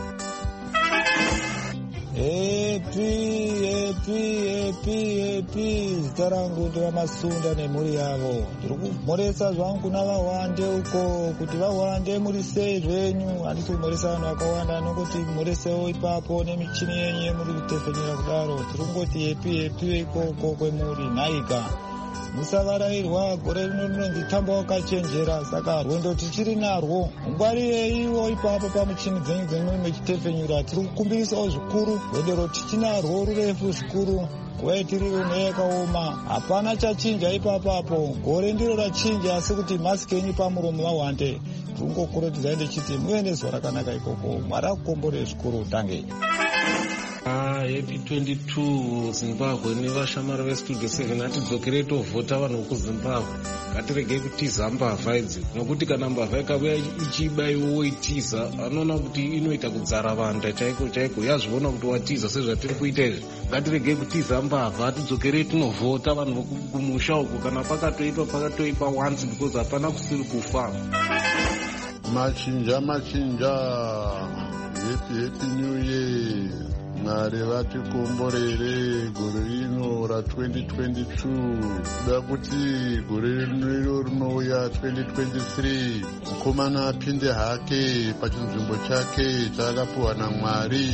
Happy, happy, happy, happy. Zita rangu ndiramasunda nemhuri yavo. Ndiri kumhoresa zvangu kuna vahwande uko kuti vahwande muri sei zvenyu. Handisi kumhoresa vanhu vakawanda, nongoti mhoresewo ipapo nemichini yenyu yemuri kutefenyera kudaro. Tiri kungoti happy, happy ikoko kwemuri nhaika. Musavarairwa, gore rino rinonzi tamba wakachenjera, saka rwendo tichiri narwo. Ngwarireiwo ipapo pamuchini dzenyu dzemuri mechitefenyura. Tiri kukumbirisawo zvikuru, rwendo tichinarwo rurefu zvikuru. Nguva tiriro neyakaoma, hapana chachinja ipapapo. Gore ndiro rachinja, asi kuti masiki yenyu pamuromo vahwande. Tiri ndichiti muve nezuva rakanaka ikoko. Mwari akukombore zvikuru. Tange. Ah, happy twenty-two Zimbabwe nevashamari veStudio seven. Atidzokerei tovhota vanhu vekuZimbabwe, ngatiregei kutiza mbavha idzi, nokuti kana mbavha ikauya ichibaiwo itiza anoona kuti inoita kudzara vanda chaiko chaiko. Yazviona kuti watiza sezvatiri kuita izvi, ngatiregei kutiza mbavha, tidzokerei tinovhota vanhu vekumusha uko. Kana pakatoitwa pakatoitwa once, because hapana kusiri kufa. Machinja machinja, happy happy new year. Mwari vatikomborere gore rino ra twenty twenty-two, kuda kuti gore rino rinouya twenty twenty-three, mukomana apinde hake pachinzvimbo chake chaakapiwa naMwari.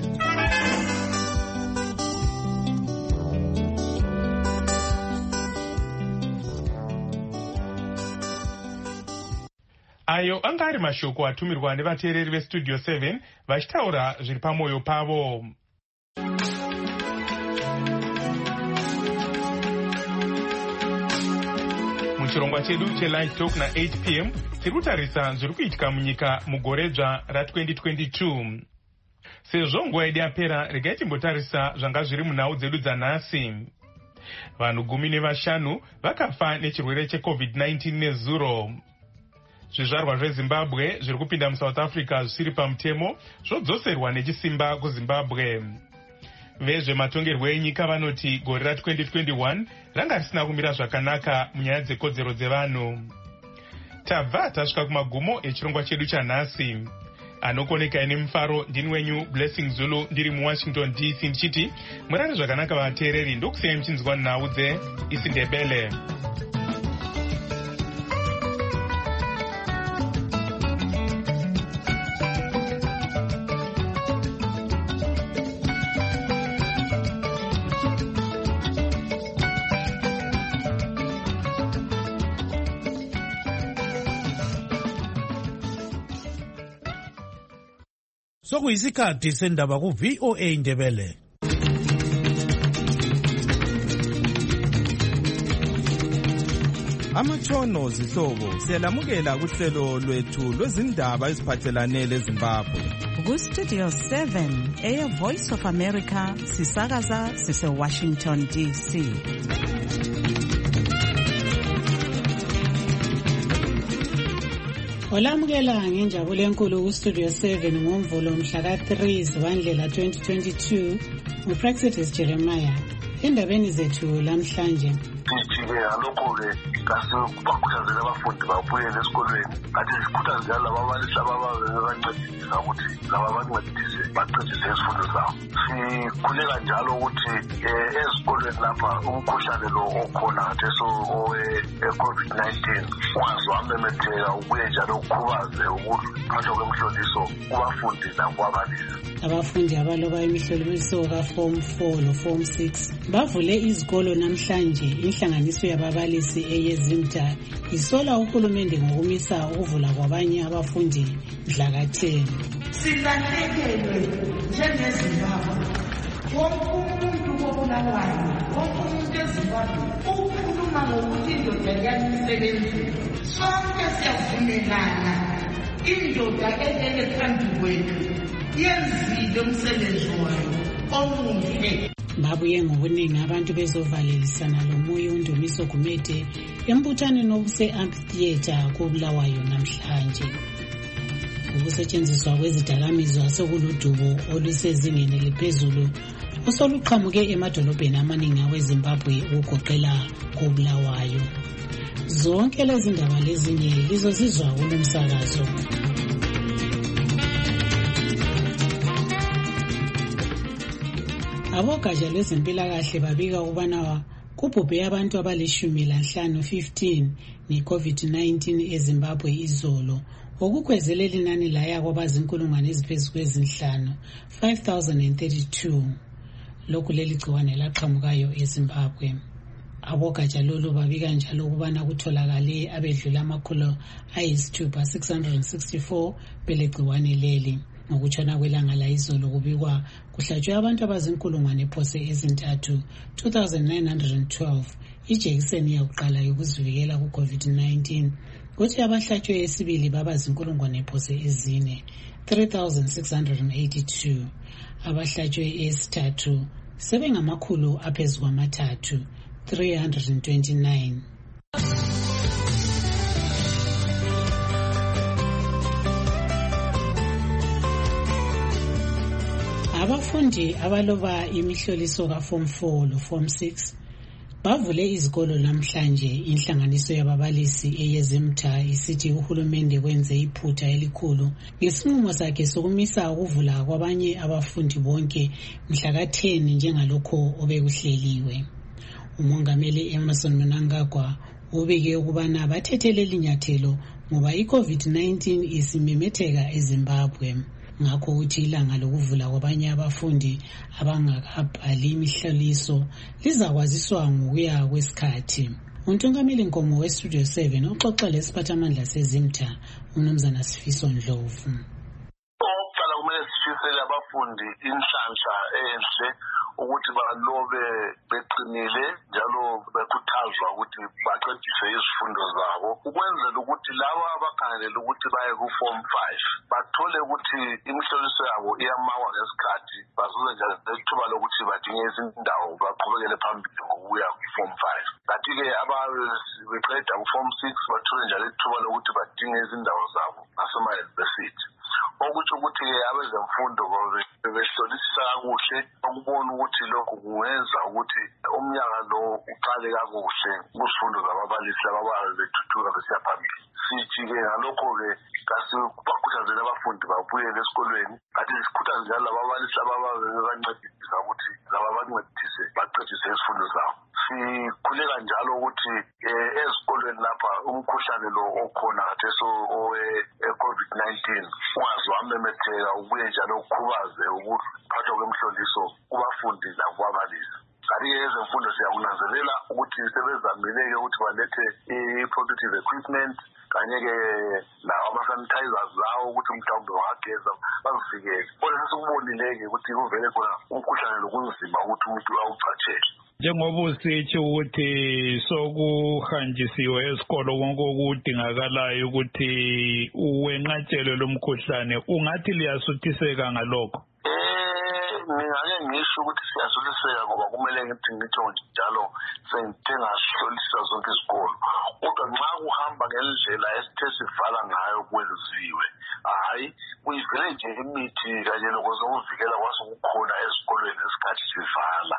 Ayo anga ari mashoko atumirwa nevateereri veStudio seven vachitaura zviri pamwoyo pavo. Muchirongwa chedu cheLive Talk na eight p m tiri kutarisa zviri kuitika munyika mugoredzva ra twenty twenty-two. Sezvo nguva yedu yapera, regai timbotarisa zvanga zviri munhau dzedu dzanhasi. Vanhu gumi nevashanu vakafa nechirwere cheCovid nineteen nezuro. Zvizvarwa zveZimbabwe zviri kupinda muSouth Africa zvisiri pamutemo zvodzoserwa nechisimba kuZimbabwe. vezvematongerwo enyika vanoti gore ra-twenty twenty-one ranga risina kumira zvakanaka munyaya dzekodzero dzevanhu. Tabva tasvika kumagumo echirongwa chedu chanhasi. Anokoneka ine mufaro ndini wenyu Blessing Zulu ndiri muWashington D C ndichiti murare zvakanaka vateereri, ndokusiyai muchinzwa nhau dze isiNdebele. Sokuyisikhathi sendaba ku V O A Ndebele. Amatshono zihlobo siyalamukela kuhlelo lwethu lwezindaba eziphathelane leZimbabwe. Ku Studio seven eya Voice of America sisakaza sise Washington D C. Olamukela ngenjabulo enkulu ku Studio seven ngomvulo mhla ka three Zibandlela twenty twenty-two uPraxitis Jeremiah. Endabeni zethu lamhlanje Sijike ngalokho-ke kasibakhuthazela abafundi babuyele esikolweni. Kanti sikhuthaze laba abalisi ababancedisa ukuthi laba abancedise baqedise izifundo zabo. Sikhule kanjalo ukuthi ezikolweni lapha umkhuhlane lo okhona khathesi owe-COVID nineteen ungaze wamemetheka ubuye njalo ukhubaze ukuphathwa kwemhloliso kubafundi nakwabalisi. Abafundi abaloba imihloliso ka-Form four no-Form six bavule izikolo namhlanje. Inhlanganiso yababalisi eyeZimta isola uhulumende ngokumisa ukuvula kwabanye abafundi mhla ka ten. Silahlekelwe njengeZimbabwe. Wonke umuntu obulawayo, wonke umuntu eZimbabwe ukhuluma ngokuthi indoda yamisebenzi. Sonke siyavumelana indoda elele phambi kwethu yenzile umsebenzi wayo omuhle. Babuye ngobuningi abantu bezovalelisana lomoya uNdumiso Gumede embuthaneni obuse-amphitheatre koBulawayo namhlanje. Ukusetshenziswa kwezidakamizwa sekuludubo olusezingeni eliphezulu osoluqhamuke emadolobheni amaningi aweZimbabwe ukugoqela koBulawayo. Zonke lezi ndaba lezinye lizozizwa kulo msakazo. Abogatsha lwezempilakahle babika ukubana kubhubhe abantu abalishumi lanhlanu fifteen ne-COVID nineteen eZimbabwe izolo, okukhwezelela inani laya kwabazinkulungwane eziphezu kwezinhlanu five thousand thirty-two. Lokhu leli gciwane laqhamukayo eZimbabwe. Abogatsha lolu babika njalo ukubana kutholakale abedlula amakhulu ayisithupha six hundred sixty-four bele gciwane leli. Ngokutshona kwelanga la izolo kubikwa kuhlatshwe abantu abazinkulungwane phose ezintathu two thousand nine hundred twelve ijekiseni yakuqala yokuzivikela ku-COVID nineteen, kuthi abahlatshwe esibili baba zinkulungwane phose ezine three thousand six hundred eighty-two. Abahlatshwe esithathu sebengamakhulu aphezu kwamathathu three hundred twenty-nine. Abafundi abaloba imihloliso ka-Form four no-Form six bavule izikolo namhlanje. Inhlanganiso yababalisi eyeZimta isithi uhulumende kwenze iphutha elikhulu ngesinqumo sakhe sokumisa ukuvula kwabanye abafundi bonke mhla ka ten njengalokho obekuhleliwe. Umongameli Emmerson Mnangagwa ubike ukubana bathetheleli nyathelo ngoba i-COVID nineteen isimemetheka eZimbabwe. Ngakho uthi ilanga lokuvula kwabanye abafundi abangakabhali imihloliso lizakwaziswa ngokuya kwesikhathi. Untungameli Nkomo we-Studio seven uxoxa lesiphathamandla seZimta uMnumzana Sifiso Ndlovu. Okokuqala kumele sifisele abafundi inhlanhla enhle ukuthi balobe beqinile njalo bekhuthazwa ukuthi baqedise izifundo zabo, ukwenzela ukuthi labo abakhangelela ukuthi baye ku-Form five bathole ukuthi imihloliso yabo iyamakwa ngesikhathi, bazuze njalo ithuba lokuthi badinge izindawo baqhubekele phambili ngokuya ku-Form five. Kanti-ke ababeqeda ku-Form six bathole njalo ithuba lokuthi badinge izindawo zabo nasema-university. okutsho ukuthi abezemfundo bebehlolisisa kakuhle ukubona ukuthi lokhu kungenza ukuthi umnyaka lo uqale kakuhle kuzifundo zababalisi ababazi bethuthuka besiya phambili. Sithi-ke ngalokho-ke kasibakhuthazele abafundi babuyele esikolweni, kanti sikhuthaze njalo lababalisi ababancedisa ukuthi laba bancedise baqedise izifundo zabo. Sikhule kanjalo ukuthi ezikolweni lapha umkhuhlane lo okhona khathesi owe-COVID nineteen ungaze wamemetheka ubuye njalo ukhubaze ukuphathwa kwemhloliso kubafundi lakubabalisi. Kanti-ke ezemfundo siyakunanzelela ukuthi sebezamile-ke ukuthi balethe i-protective equipment kanye-ke lawo ama-sanitizers lawo ukuthi mhlawumbe wangageza bazivikele. Kodwa sesikubonile-ke ukuthi kuvele khona umkhuhlane lo kunzima ukuthi umuntu awucatshele. Njengoba usitsho ukuthi sokuhanjisiwe esikolo konke okudingakalayo ukuthi uwenqatshelwe lo mkhuhlane, ungathi liyasuthiseka ngalokho? Ngingake ngisho ukuthi siyasuthiseka ngoba kumele ngithi ngitsho njalo sengithe ngasihlolisisa zonke izikolo. Kodwa nxa kuhamba ngendlela esithe sivala ngayo kweluziwe, hhayi kuyivele nje imithi kanye lokuzokuvikela kwasekukhona ezikolweni esikhathi sivala.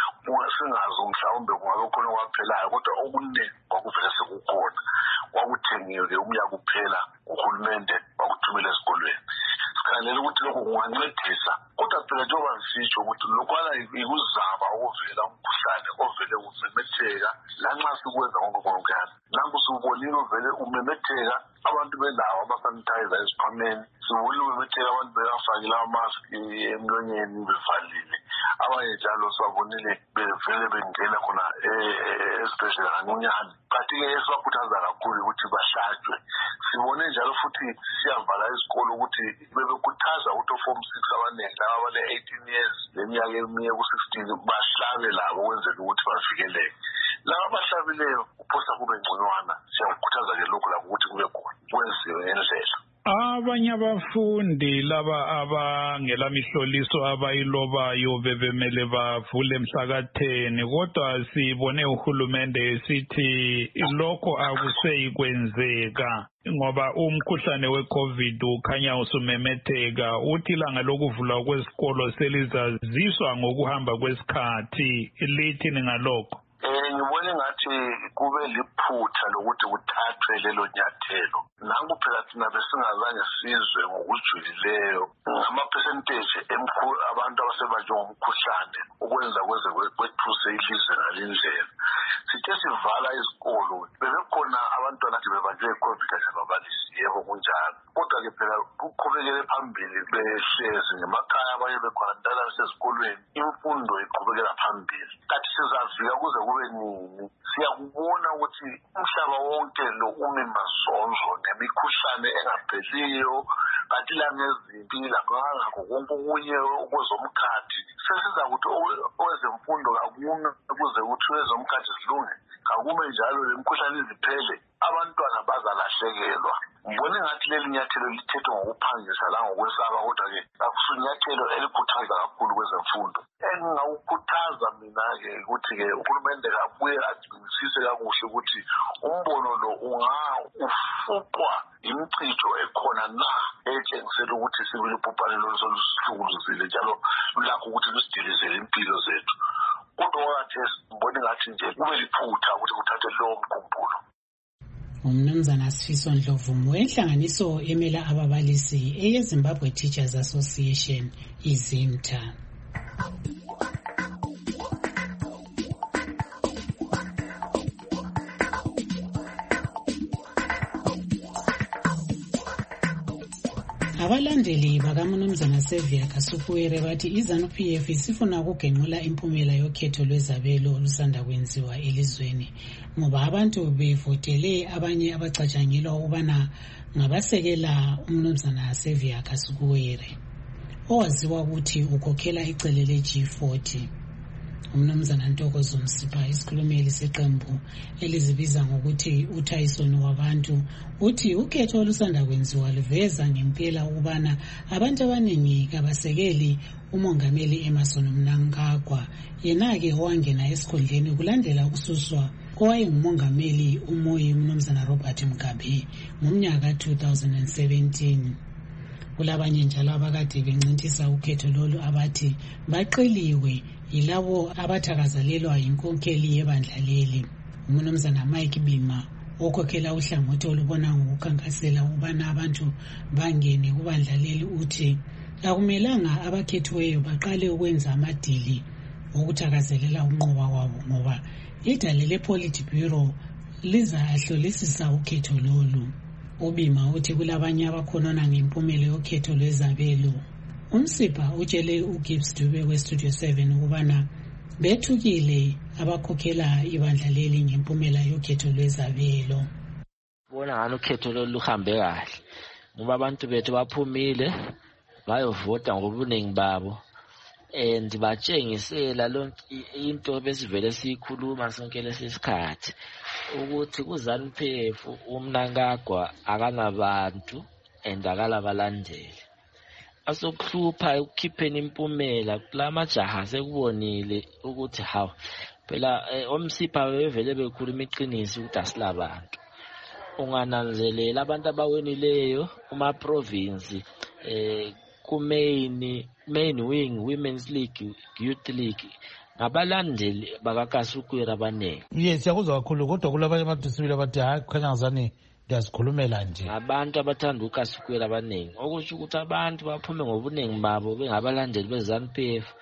Singazi mhlawumbe kungabe khona kwaphelayo, kodwa okuningi kwakuvele sekukhona. Kwakuthengiwe-ke umnyaka uphela uhulumende wakuthumela esikolweni. Sikhangelela ukuthi lokhu kungancedisa, kodwa phela njengoba ngisitsho ukuthi lokhwana ikuzama ukuvela umkhuhlane ovele umemetheka lanxa sikwenza konke konkana. Nanku siwubonile uvele umemetheka, abantu belawo ama-sanitizer ezikhwameni, siwubonile umemetheka abantu belafakile ama-maski emlonyeni bevalile. Abanye njalo sibabonile bevele bengena khona esibhedlela kancinyane. Kanti-ke esibakhuthaza kakhulu ukuthi bahlatshwe. Sibone njalo futhi siyavala izikolo ukuthi bebekhuthaza ukuthi o-form six abaningi laba abale-eighteen years leminyaka eminye ku-sixteen bahlabe labo ukwenzela ukuthi bavikeleke. Laba abahlabileyo kuphosa kube ngconywana. Siyakukhuthaza-ke lokhu labo ukuthi kube khona kwenziwe ngendlela. Abanye abafundi laba abangela mihloliso abayilobayo bebemele bavule mhlaka ten, kodwa sibone uhulumende sithi lokho akuseyi kwenzeka ngoba umkhuhlane we-COVID ukhanya usumemetheka. Uthi ilanga lokuvulwa kwesikolo selizaziswa ngokuhamba kwesikhathi, lithini ngalokho? Ngibona ngathi kube liphutha lokuthi kuthathwe lelo nyathelo. Nangu phela thina besingazange sizwe ngokujulileyo ngama-percentage emkhulu abantu abasebanjwe ngomkhuhlane ukwenza kweze kwethuse ilizwe ngalindlela. Sithe sivala izikolo bebekhona abantwana athi bebanjwe i-COVID kanye nababalisi, yebo kunjalo. Kodwa-ke phela kuqhubekele phambili behlezi ngemakhaya, abanye bekhwanantala besezikolweni, imfundo iqhubekela phambili. Kanti sizafika kuze kube nini? Siyakubona ukuthi umhlaba wonke lo umi mazonzo nemikhuhlane engapheliyo, kanti la ngezimpi lakangakho konke okunye okwezomkhathi. Sesiza ukuthi owezemfundo kakume ukuze ukuthi owezomkhathi zilunge, kakume njalo le mkhuhlane iziphele, abantwana bazalahlekelwa. Ngibona ngathi leli nyathelo lithethwe ngokuphangisa la ngokwesaba, kodwa-ke akusunyathelo elikhuthaza kakhulu kwezemfundo. Engingawukhuthaza mina-ke ukuthi-ke uhulumende kabuye agcinisise kakuhle ukuthi umbono lo ungafuqwa imicijo ekhona na etshengisela ukuthi sibili ubhubhane lolusihlukuluzile njalo lulakho ukuthi lusidilizele impilo zethu. Kodwa kwakhathesi ngibona ngathi nje kube liphutha ukuthi kuthathe lowo mkhumbulo. Umnumzana Sifiso Ndlovu wenhlanganiso emela ababalisi eyeZimbabwe Teachers Association izimta. Abalandeli bakaMnumzana Xavier Kasukuwere bathi iZANU-P F isifuna ukugenqula impumela yokhetho lwezabelo olusanda kwenziwa elizweni ngoba abantu bevotele abanye abacatshangelwa ukubana ngabasekela uMnumzana Xavier Kasukuwere owaziwa ukuthi ukhokhela icele le-G forty. Umnumzana Ntokozo Msipha, isikhulumeli seqembu elizibiza ngokuthi uTyson wabantu, uthi ukhetho olusanda kwenziwa luveza ngempela ukubana abantu abaningi kabasekeli umongameli Emmerson Mnangagwa, yena-ke owangena esikhundleni kulandela ukususwa kowayengumongameli umoyi uMnumzana Robert Mugabe ngomnyaka two thousand seventeen. kulabanye njalo abakade bencintisa ukhetho lolu abathi baqiliwe yilabo abathakazelelwa yinkokheli yebandla leli. Umnumzana Mike Bima okhokhela uhlangothi olubona ngokukhankasela ukubana abantu bangene kubandla leli uthi akumelanga abakhethiweyo baqale ukwenza amadili okuthakazelela unqoba kwabo ngoba idale le-Politburo lizahlolisisa ukhetho lolu. Ubima uthi kulabanye abakhonona ngempumela yokhetho lwezabelo. UMsipha utshele uGibbs Dube kweStudio seven ukubana bethukile abakhokhela ibandla leli ngempumela yokhetho lwezabelo. Bona ngani ukhetho lolu luhambe kahle ngoba abantu bethu baphumile bayovota ngobuningi babo and batshengisela lonke into besivele siyikhuluma sonke lesisikhathi ukuthi kuZANU P F uMnangagwa akanabantu and akalabalandeli. Asokuhlupha ukukhipheni impumela kulamajaha sekubonile ukuthi hawu phela oMsipha bevele bekhuluma iqiniso ukuthi asilabantu. Ungananzelela abantu abawenileyo uma province eh kumain main wing women's league youth league ngabalandeli bakakasukwera abaningi. Yes, yakuzwa kakhulu kodwa kulabanye abantu sibili abathi hayi kukhanya ngazani ngiyasikhulumela nje. Abantu abathanda ukasukwera abaningi okusho ukuthi abantu baphume ngobuningi babo bengabalandeli beZANU P F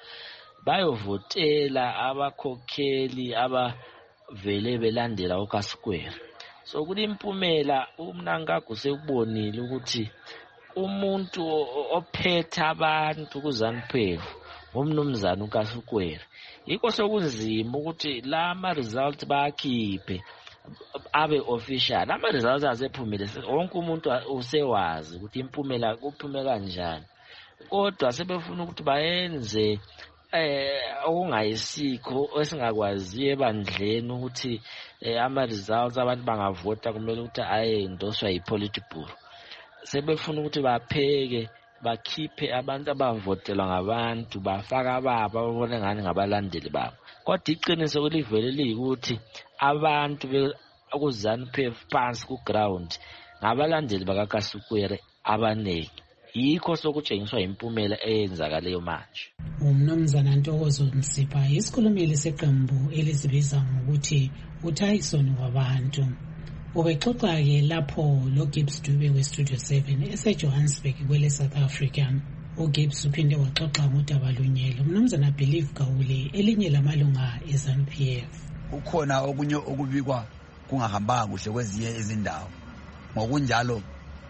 bayovotela abakhokheli abavele belandela ukasukwera. So kulimpumela uMnangagwa sekubonile ukuthi umuntu ophethe abantu kuZANU P F ngumnumzana uKasukwera. Yikho sokunzima ukuthi la ma results bakhiphe abe official. Ama results azephumile wonke umuntu usewazi ukuthi impumela kuphume kanjani. Kodwa sebefuna ukuthi bayenze eh okungayisikho esingakwazi ebandleni ukuthi ama results abantu bangavota kumele ukuthi ayendoswa yiPolitburo. Sebefuna ukuthi bapheke bakhiphe abantu abavotelwa ngabantu bafaka ababa babone ngani ngabalandeli babo. Kodwa iqiniso kulivele likuthi abantu kuZANU P F phansi ku ground ngabalandeli bakakasukwera abaningi. Yikho sokutshengiswa impumela eyenzakaleyo manje. Umnumzana Ntokozo Msipha isikhulumeli seqembu elizibiza ngokuthi uTyson wabantu. Ubexoxa-ke lapho loGibbs Dube kweStudio seven eseJohannesburg kwele South Africa. UGibbs uphinde waxoxa ngodaba lunyelo. Umnumzana Believe Gawule elinye lamalunga eZANU P F. Ukhona okunye okubikwa kungahambanga kuhle kwezinye izindawo. Ngokunjalo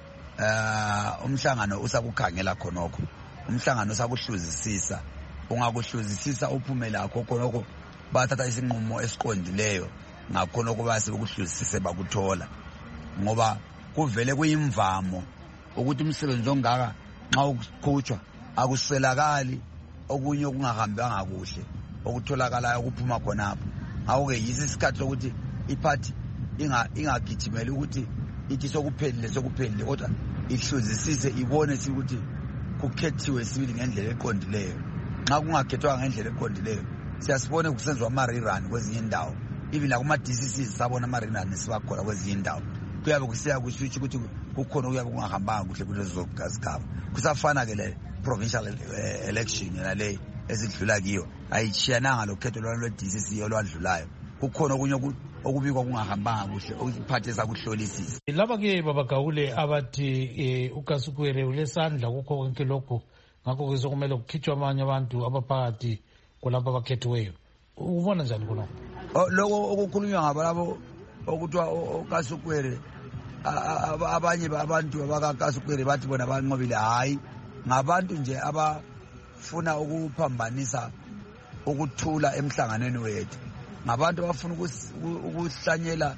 eh umhlangano usakukhangela khonokho. Umhlangano usakuhluzisisa. Ungakuhluzisisa uphume lakho khonokho bathatha isinqumo esiqondileyo. Ngakhona kuba sekuhluzisise bakuthola ngoba kuvele kuyimvamo ukuthi umsebenzi ongaka nxa ukukhutshwa akuselakali okunye okungahambanga kuhle okutholakalayo ukuphuma khonapho. Ngakho ke yisi isikhathi sokuthi iparty inga ingagijimela ukuthi ithi sokuphelile sokuphelile kodwa ihluzisise ibone ukuthi kukhethiwe sibili ngendlela eqondileyo. Nxa kungakhethwa ngendlela eqondileyo siyasibona kusenziwa ama rerun kwezinye indawo. Even like kuma D C Cs sabona ama rerun sibakhona kwezinye indawo. Kuyabe kusiya kushuthi ukuthi kukhona kuyabe kungahambanga kuhle kulezo zigaba. Kusafana ke le provincial uh, election yale ezidlula kiyo ayichiyananga lokhetho lwalo lwe D C C olwadlulayo. Kukhona okunye okubikwa kungahambanga kuhle okuphathe sakuhlolisisa. Laba ke baba Gawule abathi eh, uKasukwera ulesandla kukho konke lokho ngakho kuzokumele kukhitshwe amanye abantu abaphakathi kulabo abakhethiweyo. Ubona njani khona? Lokho okukhulunywa ngabalabo okuthiwa uKasukwera abanye abantu abakaKasukwera bathi bona banqobile hayi ngabantu nje abafuna ukuphambanisa ukuthula emhlanganweni wethu. Ngabantu abafuna ukuhlanyela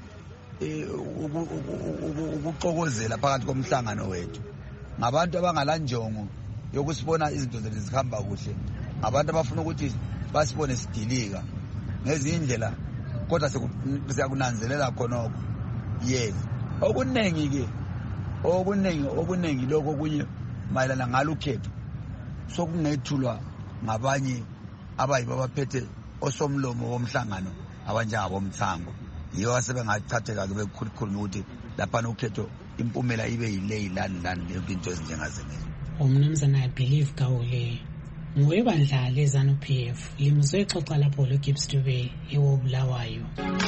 ukuxokozela phakathi komhlangano wethu. Ngabantu abangalanjongo yokusibona izinto zethu zihamba kuhle. Ngabantu abafuna ukuthi basibone sidilika ngezindlela kodwa siyakunanzelela khonoko. Yes. Okuningi ke okuningi okuningi lokho kunye mayelana ngalukhetho sokungethulwa ngabanye abayibo abaphethe osomlomo bomhlangano abanjengabomthango. Yiyo asebengachatheka ke bekukhulukhulu ukuthi lapha ukhetho impumela ibe yile yilani lani into ezinjengazenezo. umnumzana Believe Gawule. Ngwebandla lezanu P F limuzwe ixoxa lapho lo Gibbs Dube ewobulawayo.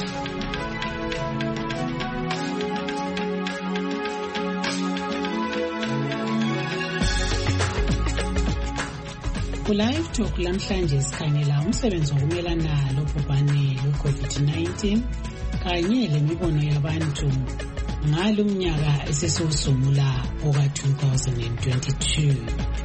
Ku-Live Talk lamhlanje sikhangela umsebenzi wokumelana lobhubhane lwe-COVID nineteen kanye lemibono yabantu ngalo mnyaka esesiwusungula oka-two thousand twenty-two.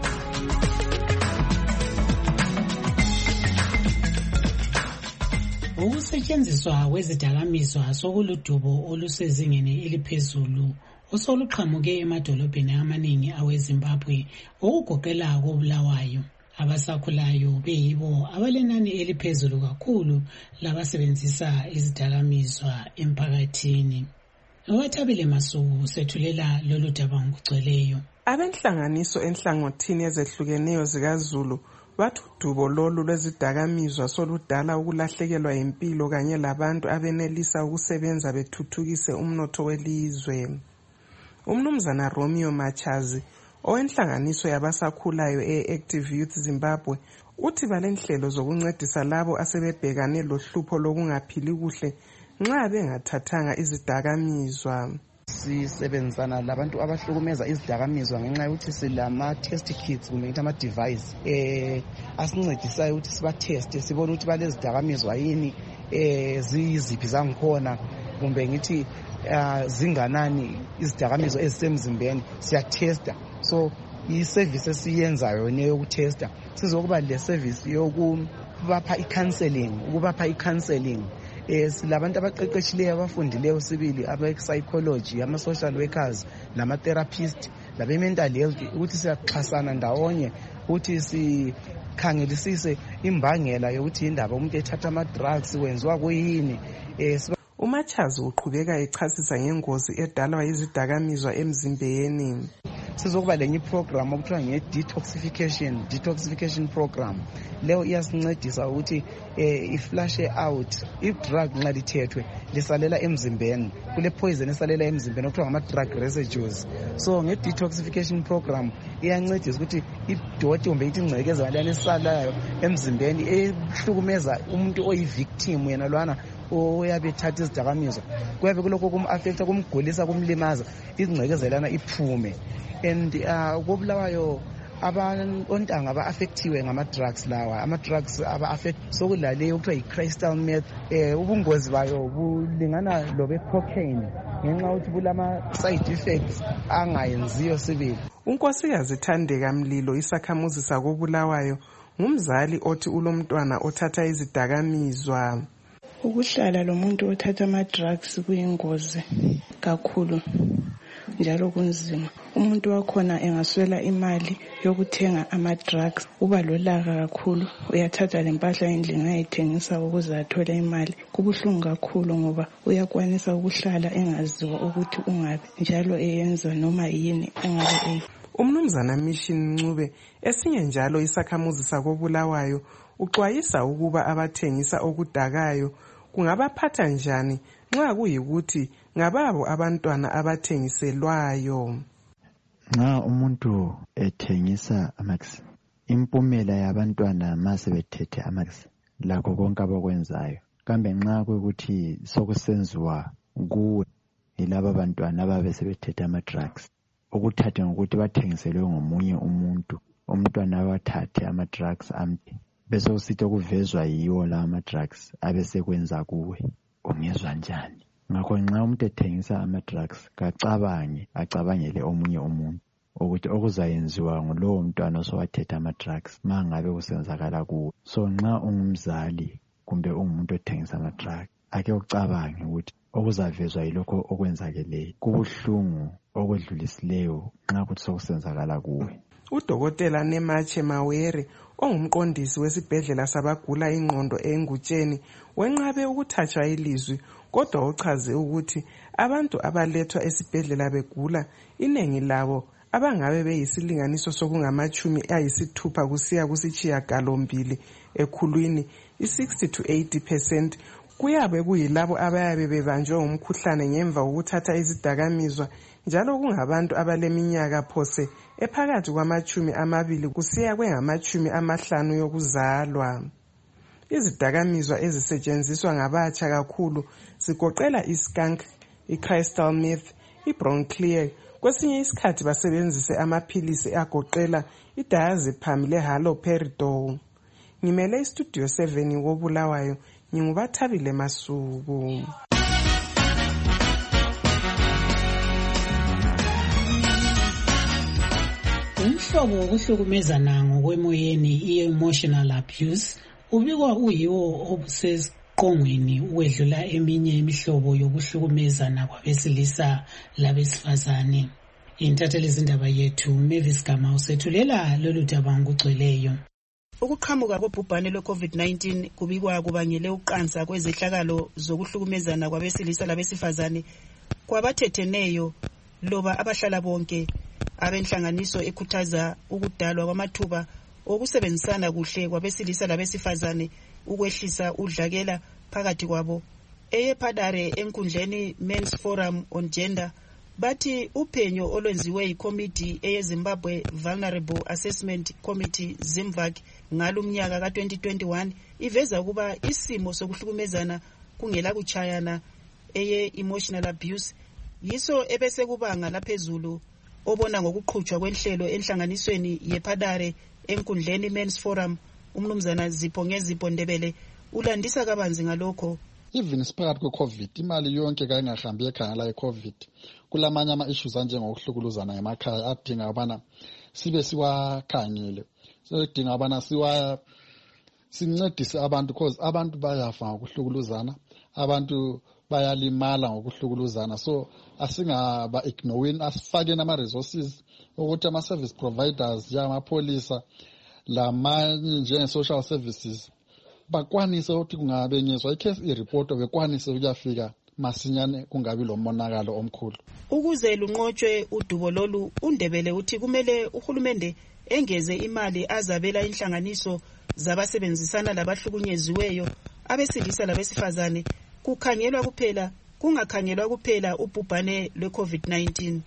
Ukusetshenziswa kwezidakamizwa sokuludubo olusezingeni eliphezulu osoluqhamuke emadolobheni amaningi aweZimbabwe okugoqela koBulawayo. Abasakhulayo beyibo abalenani eliphezulu kakhulu labasebenzisa izidakamizwa emphakathini. Owathabile Masuku sethulela lolu daba ngokugcweleyo. Abenhlanganiso enhlangothini ezehlukeneyo zikaZulu bathi udubo lolu lwezidakamizwa soludala ukulahlekelwa impilo kanye labantu abenelisa ukusebenza bethuthukise umnotho welizwe. Umnumzana Romeo Machazi owenhlanganiso yabasakhulayo e-Active Youth Zimbabwe uthi balenhlelo zokuncedisa labo asebebhekane lohlupho lokungaphili kuhle nxa bengathathanga izidakamizwa. Sisebenzisana labantu abahlukumeza izidakamizwa ngenxa yokuthi silama test kits kumbe ngithi ama device eh asincedisayo ukuthi siba test sibone ukuthi balezidakamizwa yini eh ziziphi zangikhona kumbe ngithi zinganani izidakamizwa ezisemzimbeni siya testa. So i-service esiyenzayo yona yokutesta sizokuba le service yokubapha i-counseling ukubapha i-counseling eh silabantu abaqeqeshileyo abafundileyo sibili aba-psychology ama-social workers nama-therapist labe-mental health ukuthi siyaxhasana ndawonye ukuthi sikhangelisise imbangela yokuthi indaba umuntu ethatha ama-drugs wenziwa kuyini. eh uMachazi uqhubeka echasisa ngengozi edalwa yizidakamizwa emzimbeni. Sizokuba lenye iprogram okuthiwa nge-detoxification detoxification program. Leyo iyasincedisa ukuthi eh iflashe out i-drug nxa lithethwe lisalela emzimbeni. Kule poison esalela emzimbeni okuthiwa ngama-drug residues. So nge-detoxification program iyancedisa ukuthi idoti kumbe ithi ingcekeza lana esalayo emzimbeni ehlukumeza umuntu oyi-victim yena lwana oyabe ethatha izidakamizwa kuyabe kulokho kum-affecta kumgulisa kumlimaza ingcekezelana iphume. And uh koBulawayo abontanga aba-affectiwe ngama-drugs lawa ama-drugs aba-affect sokulaleyo okuthiwa yi-crystal meth eh ubungozi bayo bulingana lobe-cocaine ngenxa yokuthi bulama-side effects angayenziyo sibili. uNkosikazi Thandeka Mlilo isakhamuzi sakoBulawayo ngumzali othi ulomntwana othatha izidakamizwa. Ukuhlala lo muntu othatha ama-drugs kuyingozi kakhulu njalo kunzima. Umuntu wakhona engaswela imali yokuthenga ama-drugs uba lolaka kakhulu, uyathatha lempahla endlini ayithengisa ukuze athole imali. Kubuhlungu kakhulu ngoba uyakwanisa ukuhlala engaziwa ukuthi ungabe njalo eyenza noma yini engabe. Umnumzana Mission Ncube esinye njalo isakhamuzi sakoBulawayo uxwayisa ukuba abathengisa okudakayo kungabaphatha njani nxa kuyikuthi ngababo abantwana abathengiselwayo. Nxa umuntu ethengisa amax impumela yabantwana masebethethe amax lakho konke abakwenzayo kambe nxa kuyikuthi sokusenziwa kuwe yilabo abantwana ababe sebethethe ama-drugs ukuthathe ngokuthi bathengiselwe ngomunye umuntu umntwana abathathe ama-drugs amthi bese usithi okuvezwa yiwo la ama-drugs abesekwenza kuwe ungezwa njani? Ngakho nxa umuntu ethengisa ama-drugs kacabange acabangele omunye umuntu ukuthi okuzayenziwa ngulowo mntwana osowathethe ama-drugs mangabe kusenzakala kuwe. So nxa ungumzali kumbe ungumuntu othengisa ama-drugs ake ucabange ukuthi okuzavezwa yilokho okwenzakeleyo kubuhlungu okwedlulisileyo nxa kuthi sokusenzakala kuwe. Udokotela Nemache Mawere ongumqondisi wesibhedlela sabagula ingqondo eNgutsheni wenqabe ukuthatshwa ilizwi kodwa uchaze ukuthi abantu abalethwa esibhedlela begula inengi labo abangabe beyisilinganiso sokungamachumi ayisithupha kusiya kusitshiya galombili ekhulwini i-sixty to eighty percent kuyabe kuyilabo abayabe bebanjwe umkhuhlane ngemva kokuthatha izidakamizwa njalo kungabantu abaleminyaka phose ephakathi kwamachumi amabili kusiya kwengamachumi amahlanu yokuzalwa. Izidakamizwa ezisetshenziswa ngabatsha kakhulu zigoqela iskunk, i-crystal meth, i-bronchlear. Kwesinye isikhathi basebenzise amaphilisi agoqela idiazepam le-haloperidol. Ngimele istudio seven koBulawayo, ngingubathabile Masuku. Umhlobo wokuhlukumezana ngokwemoyeni i-emotional abuse ubikwa uyiwo obusesiqongweni ukwedlula eminye imihlobo yokuhlukumezana kwabesilisa labesifazane. Intatheli zindaba yethu Mavis Gama usethulela lolu daba ngokugcweleyo. Ukuqhamuka kobhubhane lwe-COVID nineteen kubikwa kubangele uqansa kwezehlakalo zokuhlukumezana kwabesilisa labesifazane kwabathetheneyo loba abahlala bonke. Abenhlanganiso ekhuthaza ukudalwa kwamathuba okusebenzisana kuhle kwabesilisa labesifazane ukwehlisa udlakela phakathi kwabo. EyePadare enkundleni Men's Forum on Gender bathi uphenyo olwenziwe yikomiti eyeZimbabwe Vulnerable Assessment Committee ZIMVAC ngalumnyaka ka twenty twenty-one iveza kuba isimo sokuhlukumezana kungela kuchayana eye emotional abuse yiso ebese kubanga laphezulu obona ngokuqhutshwa kwenhlelo enhlanganisweni yePadare enkundleni Men's Forum. Umnumzana Zipho Ngezipho Ndebele ulandisa kabanzi ngalokho. Even siphakathi kwe-COVID imali yonke kayingahambi ekhaya la i-COVID kulamanye ama-issues anjengokuhlukuluzana emakhaya adinga ubana sibe siwakhangile, sidinga ubana siwa sincedise abantu because abantu bayafa ngokuhlukuluzana, abantu bayalimala ngokuhlukuluzana. So asingaba ignoring, asifakeni ama-resources ukuthi ama-service providers njengamapolisa lamanye njenge-social services bakwanise ukuthi kungabe nyezwa icase ireport bekwanise ukuyafika masinyane kungabi lo monakalo omkhulu. Ukuze lunqotshwe udubo lolu uNdebele uthi kumele uhulumende engeze imali azabela inhlanganiso zabasebenzisana labahlukunyeziweyo abesilisa labesifazane kukhangelwa kuphela kungakhangelwa kuphela ubhubhane lwe-COVID nineteen.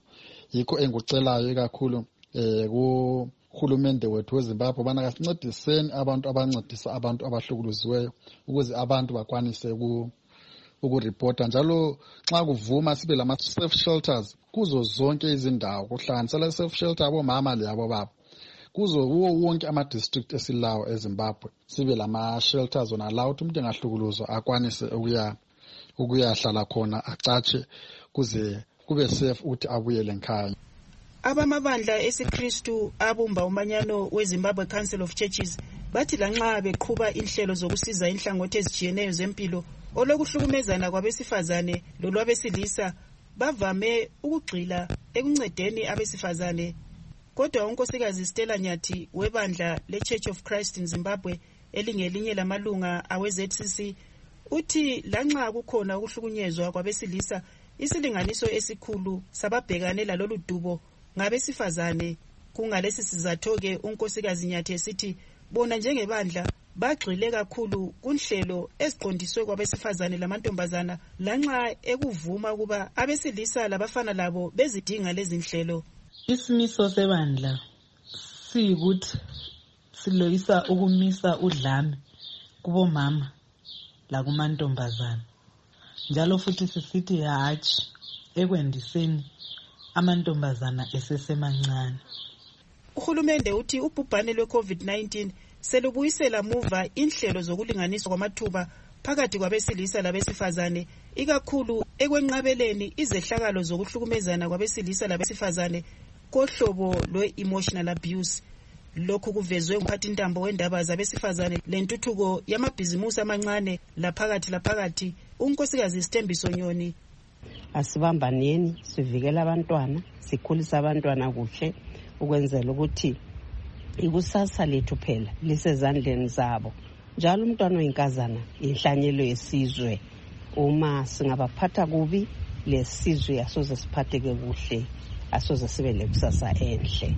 Yikho engucelayo kakhulu eh ku uhulumende wethu weZimbabwe bana kasincediseni abantu abancedisa abantu abahlukuluziweyo ukuze abantu bakwanise ku ukureporta njalo xa kuvuma sibe lama safe shelters kuzo zonke izindawo kuhlanganisa la safe shelter abomama labo baba kuzo wonke ama district esilawo eZimbabwe sibe lama shelters ona la ukuthi umuntu engahlukuluzwa akwanise ukuya ukuyahlala khona acatshe kuze kube safe ukuthi abuyele ekhaya. Abamabandla esiKristu abumba umanyano weZimbabwe Council of Churches bathi lanxa beqhuba inhlelo zokusiza inhlangothi ezijiyeneyo zempilo olokuhlukumezana kwabesifazane lolwabesilisa bavame ukugxila ekuncedeni abesifazane. Kodwa unkosikazi Stella Nyathi webandla leChurch of Christ in Zimbabwe elingelinye lamalunga awe-Z C C uthi lanxa kukhona ukuhlukunyezwa kwabesilisa isilinganiso esikhulu sababhekane lalolu dubo ngabesifazane. Kungalesi sizatho-ke unkosikazi Nyathi esithi bona njengebandla bagxile kakhulu kunhlelo eziqondiswe kwabesifazane lamantombazana lanxa ekuvuma kuba abesilisa labafana labo bezidinga lezi nhlelo. Isimiso sebandla siyikuthi siloyisa ukumisa udlame kubomama lakumantombazana njalo futhi sisithi hatshi ekwendiseni amantombazana esesemancane. Uhulumende uthi ubhubhane lwe-COVID nineteen selubuyisela muva inhlelo zokulinganiswa kwamathuba phakathi kwabesilisa labesifazane ikakhulu ekwenqabeleni izehlakalo zokuhlukumezana kwabesilisa labesifazane kohlobo lwe-emotional abuse. Lokhu kuvezwe ngumphathintambo wendaba zabesifazane lentuthuko yamabhizimusi amancane laphakathi laphakathi unkosikazi Sithembiso Nyoni. Asibambaneni sivikela abantwana sikhulisa abantwana kuhle ukwenzela ukuthi ikusasa lethu phela lisezandleni zabo njalo umntwana oyinkazana inhlanyelo yesizwe. Uma singabaphatha kubi lesizwe asoze siphatheke kuhle asoze sibe lekusasa enhle.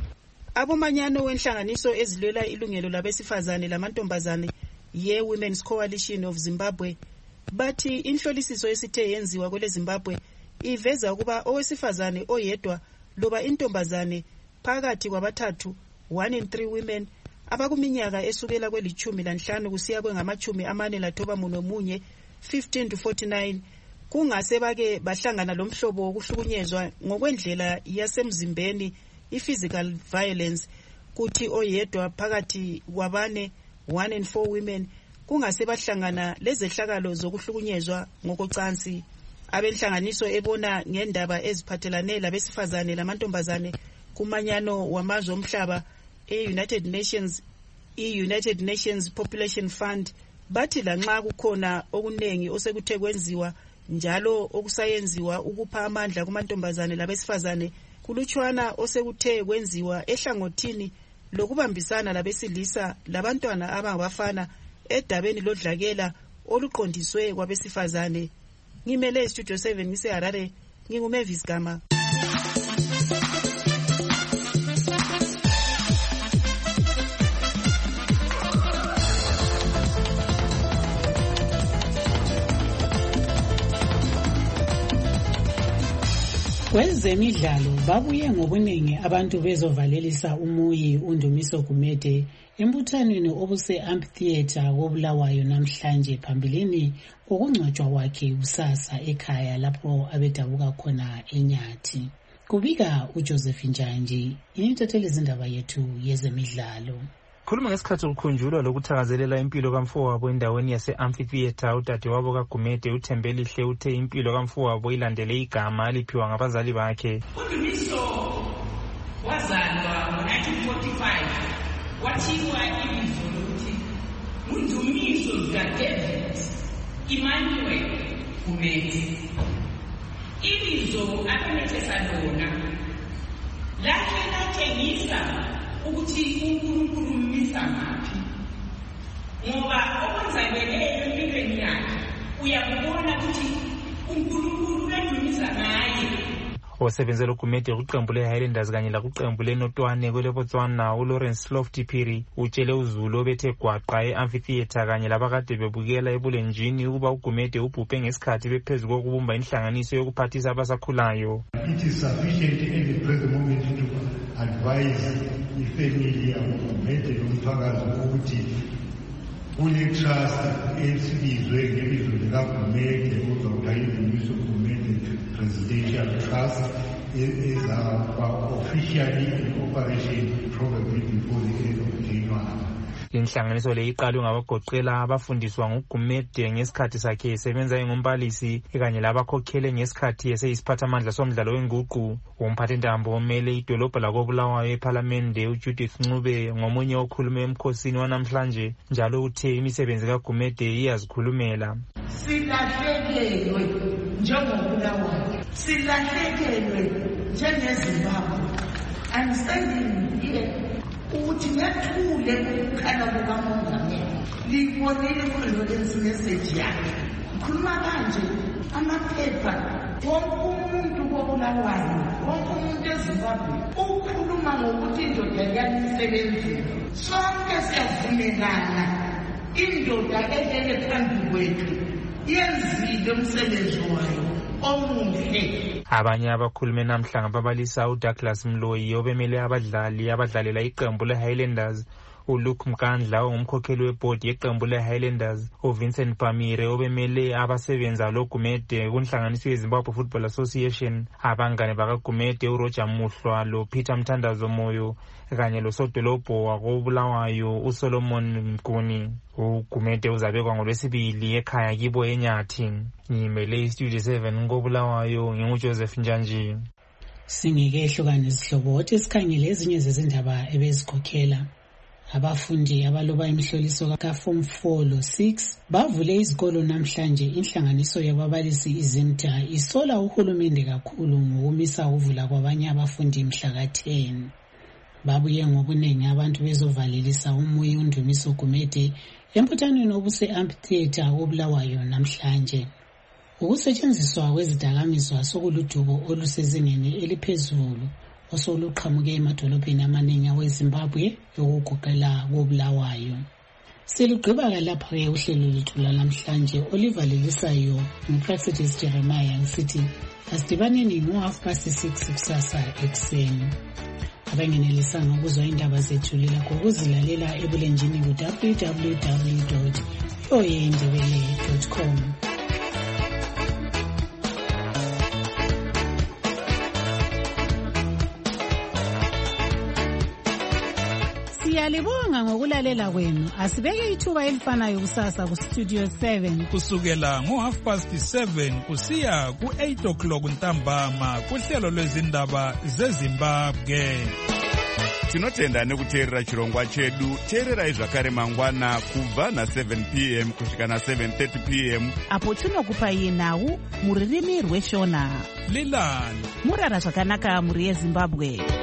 Abomanyano wenhlanganiso ezilwela ilungelo labesifazane lamantombazane ye-Women's Coalition of Zimbabwe bathi inhlolisiso esithe yenziwa kwele Zimbabwe iveza ukuba owesifazane oyedwa loba intombazane phakathi kwabathathu one in three women abakuminyaka esukela kwelichumi lanhlanu kusiya kwengamachumi amane lathoba munomunye fifteen to forty-nine kungase bake bahlangana lomhlobo wokuhlukunyezwa ngokwendlela yasemzimbeni i-physical violence kuthi oyedwa phakathi kwabane one in four women kungase bahlangana lezehlakalo zokuhlukunyezwa ngokocansi. Abenhlanganiso ebona ngendaba eziphathelane labesifazane lamantombazane kumanyano wamazwe omhlaba e-United Nations i-United Nations Population Fund bathi lanxa kukhona okunengi osekuthe kwenziwa njalo okusayenziwa ukupha amandla kumantombazane labesifazane kulutshwana osekuthe kwenziwa ehlangothini lokubambisana labesilisa labantwana abangabafana edabeni lodlakela oluqondiswe kwabesifazane. Ngimele Studio seven ngiseHarare, nginguMavis Gama. Kwezemidlalo babuye ngobuningi abantu bezovalelisa umuyi uNdumiso Gumede embuthanweni obuse amphitheater koBulawayo namhlanje phambilini kokungcwatshwa kwakhe kusasa ekhaya lapho abedabuka khona eNyathi. Kubika uJoseph Njanji, intatheli izindaba yethu yezemidlalo. Khuluma ngesikhathi sokukhunjulwa lokuthakazelela impilo kamfowabo endaweni yase-amphitheater, udadewabo kaGumede uThembelihle uthe impilo kamfowabo ilandele igama aliphiwa ngabazali bakhe. uNdumiso wazalwa ngo-nineteen forty-five wathiwa ibizo lokuthi uNdumiso zikaDavid Emmanuel Gumede. Ibizo abenethesa lona lakhe latshengisa ukuthi uNkulunkulu umisa ngaphi, ngoba okwenzakeleyo empilweni yakhe uyakubona ukuthi uNkulunkulu uyadumisa ngaye. Osebenzela uGumede kuqembu le-Highlanders kanye lakuqembu leNotwane kweleBotswana uLawrence Lofty Phiri utshele uZulu obethe gwaqa e-amphitheater kanye labakade bebukela ebulenjini ukuba uGumede ubhubhe ngesikhathi bephezu kokubumba inhlanganiso yokuphathisa abasakhulayo. It is sufficient at the present moment to advise ifamily yakuGumede nomphakathi ukuthi kune-trust esibizwe ngebizo likaGumede kuzawuthi yiNdumiso Gumede Presidential Trust ezaba officially in operation probably before the end of January. Inhlanganiso le iqalwe ngabagoqela abafundiswa nguGumede ngesikhathi sakhe esebenza engumbalisi kanye labakhokhele ngesikhathi eseyisiphathamandla somdlalo wenguqu. Umphathintambo omele idolobha lakoBulawayo ePhalamende uJudith Ncube ngomunye okhuluma emkhosini wanamhlanje njalo uthe imisebenzi kaGumede iyazikhulumela. Silahlekelwe njengoBulawayo, silahlekelwe njengeZimbabwe. I'm standing here ukuthi ngethule ukukhala kukamongameli. Libonile i-condolence message yakhe. Ukhuluma kanje amaphepha wonke umuntu koBulawayo, wonke umuntu eZimbabwe ukhuluma ngokuthi indoda yanisebenzile. Sonke siyavumelana indoda elele phambi kwethu yenzile umsebenzi wayo omuhle. Abanye abakhulume namhlanje babalisa uDouglas Mloyi obemele abadlali abadlalela iqembu le-Highlanders, uLuke Mkandla ongumkhokheli webhodi yeqembu le-Highlanders, uVincent Pamire obemele abasebenza loGumede kunhlanganiso yeZimbabwe Football Association, abangane bakaGumede uRoger Muhlwa loPeter Mthandazo Moyo kanye losodolobho wakoBulawayo uSolomon Mkuni. uGumede uzabekwa ngolwesibili ekhaya kibo eNyathi. Ngimele iStudio seven ngoBulawayo, nginguJoseph Njanji. Singeke ehlukane izihlobo othi sikhangele ezinye zezindaba ebezikhokhela. Abafundi abaloba imihloliso ka form four lo six bavule izikolo namhlanje. Inhlanganiso yababalisi iZimta isola uhulumende kakhulu ngokumisa ukuvula kwabanye abafundi mhla ka ten. Babuye ngobuningi abantu bezovalelisa umuyi uNdumiso Gumede emputhanweni obuse amphitheater koBulawayo namhlanje. Ukusetshenziswa kwezidakamizwa sokuludubo olusezingeni eliphezulu osoluqhamuke emadolobheni amaningi aweZimbabwe yokugoqela koBulawayo. Silugqiba lapha-ke uhlelo lethu namhlanje olivalelisayo nguProfetis Jeremiah ngisithi asidibaneni ngo half past six kusasa ekuseni. abangenelisanga ukuzwa indaba zethu lilakho ukuzilalela ebulenjini ku-w w w dot voa ndebele dot com. Siyalibonga ngokulalela kwenu. Asibeke ithuba elifanayo kusasa ku Studio seven kusukela ngo half past seven kusiya ku eight o'clock ntambama kuhlelo lwezindaba zeZimbabwe. Tinotenda nekuteerera chirongwa chedu. Teererai zvakare mangwana kubva na seven p m kusvika na seven thirty p m apo tinokupai nhau muririmi rweshona. Lilani murara zvakanaka muri yeZimbabwe.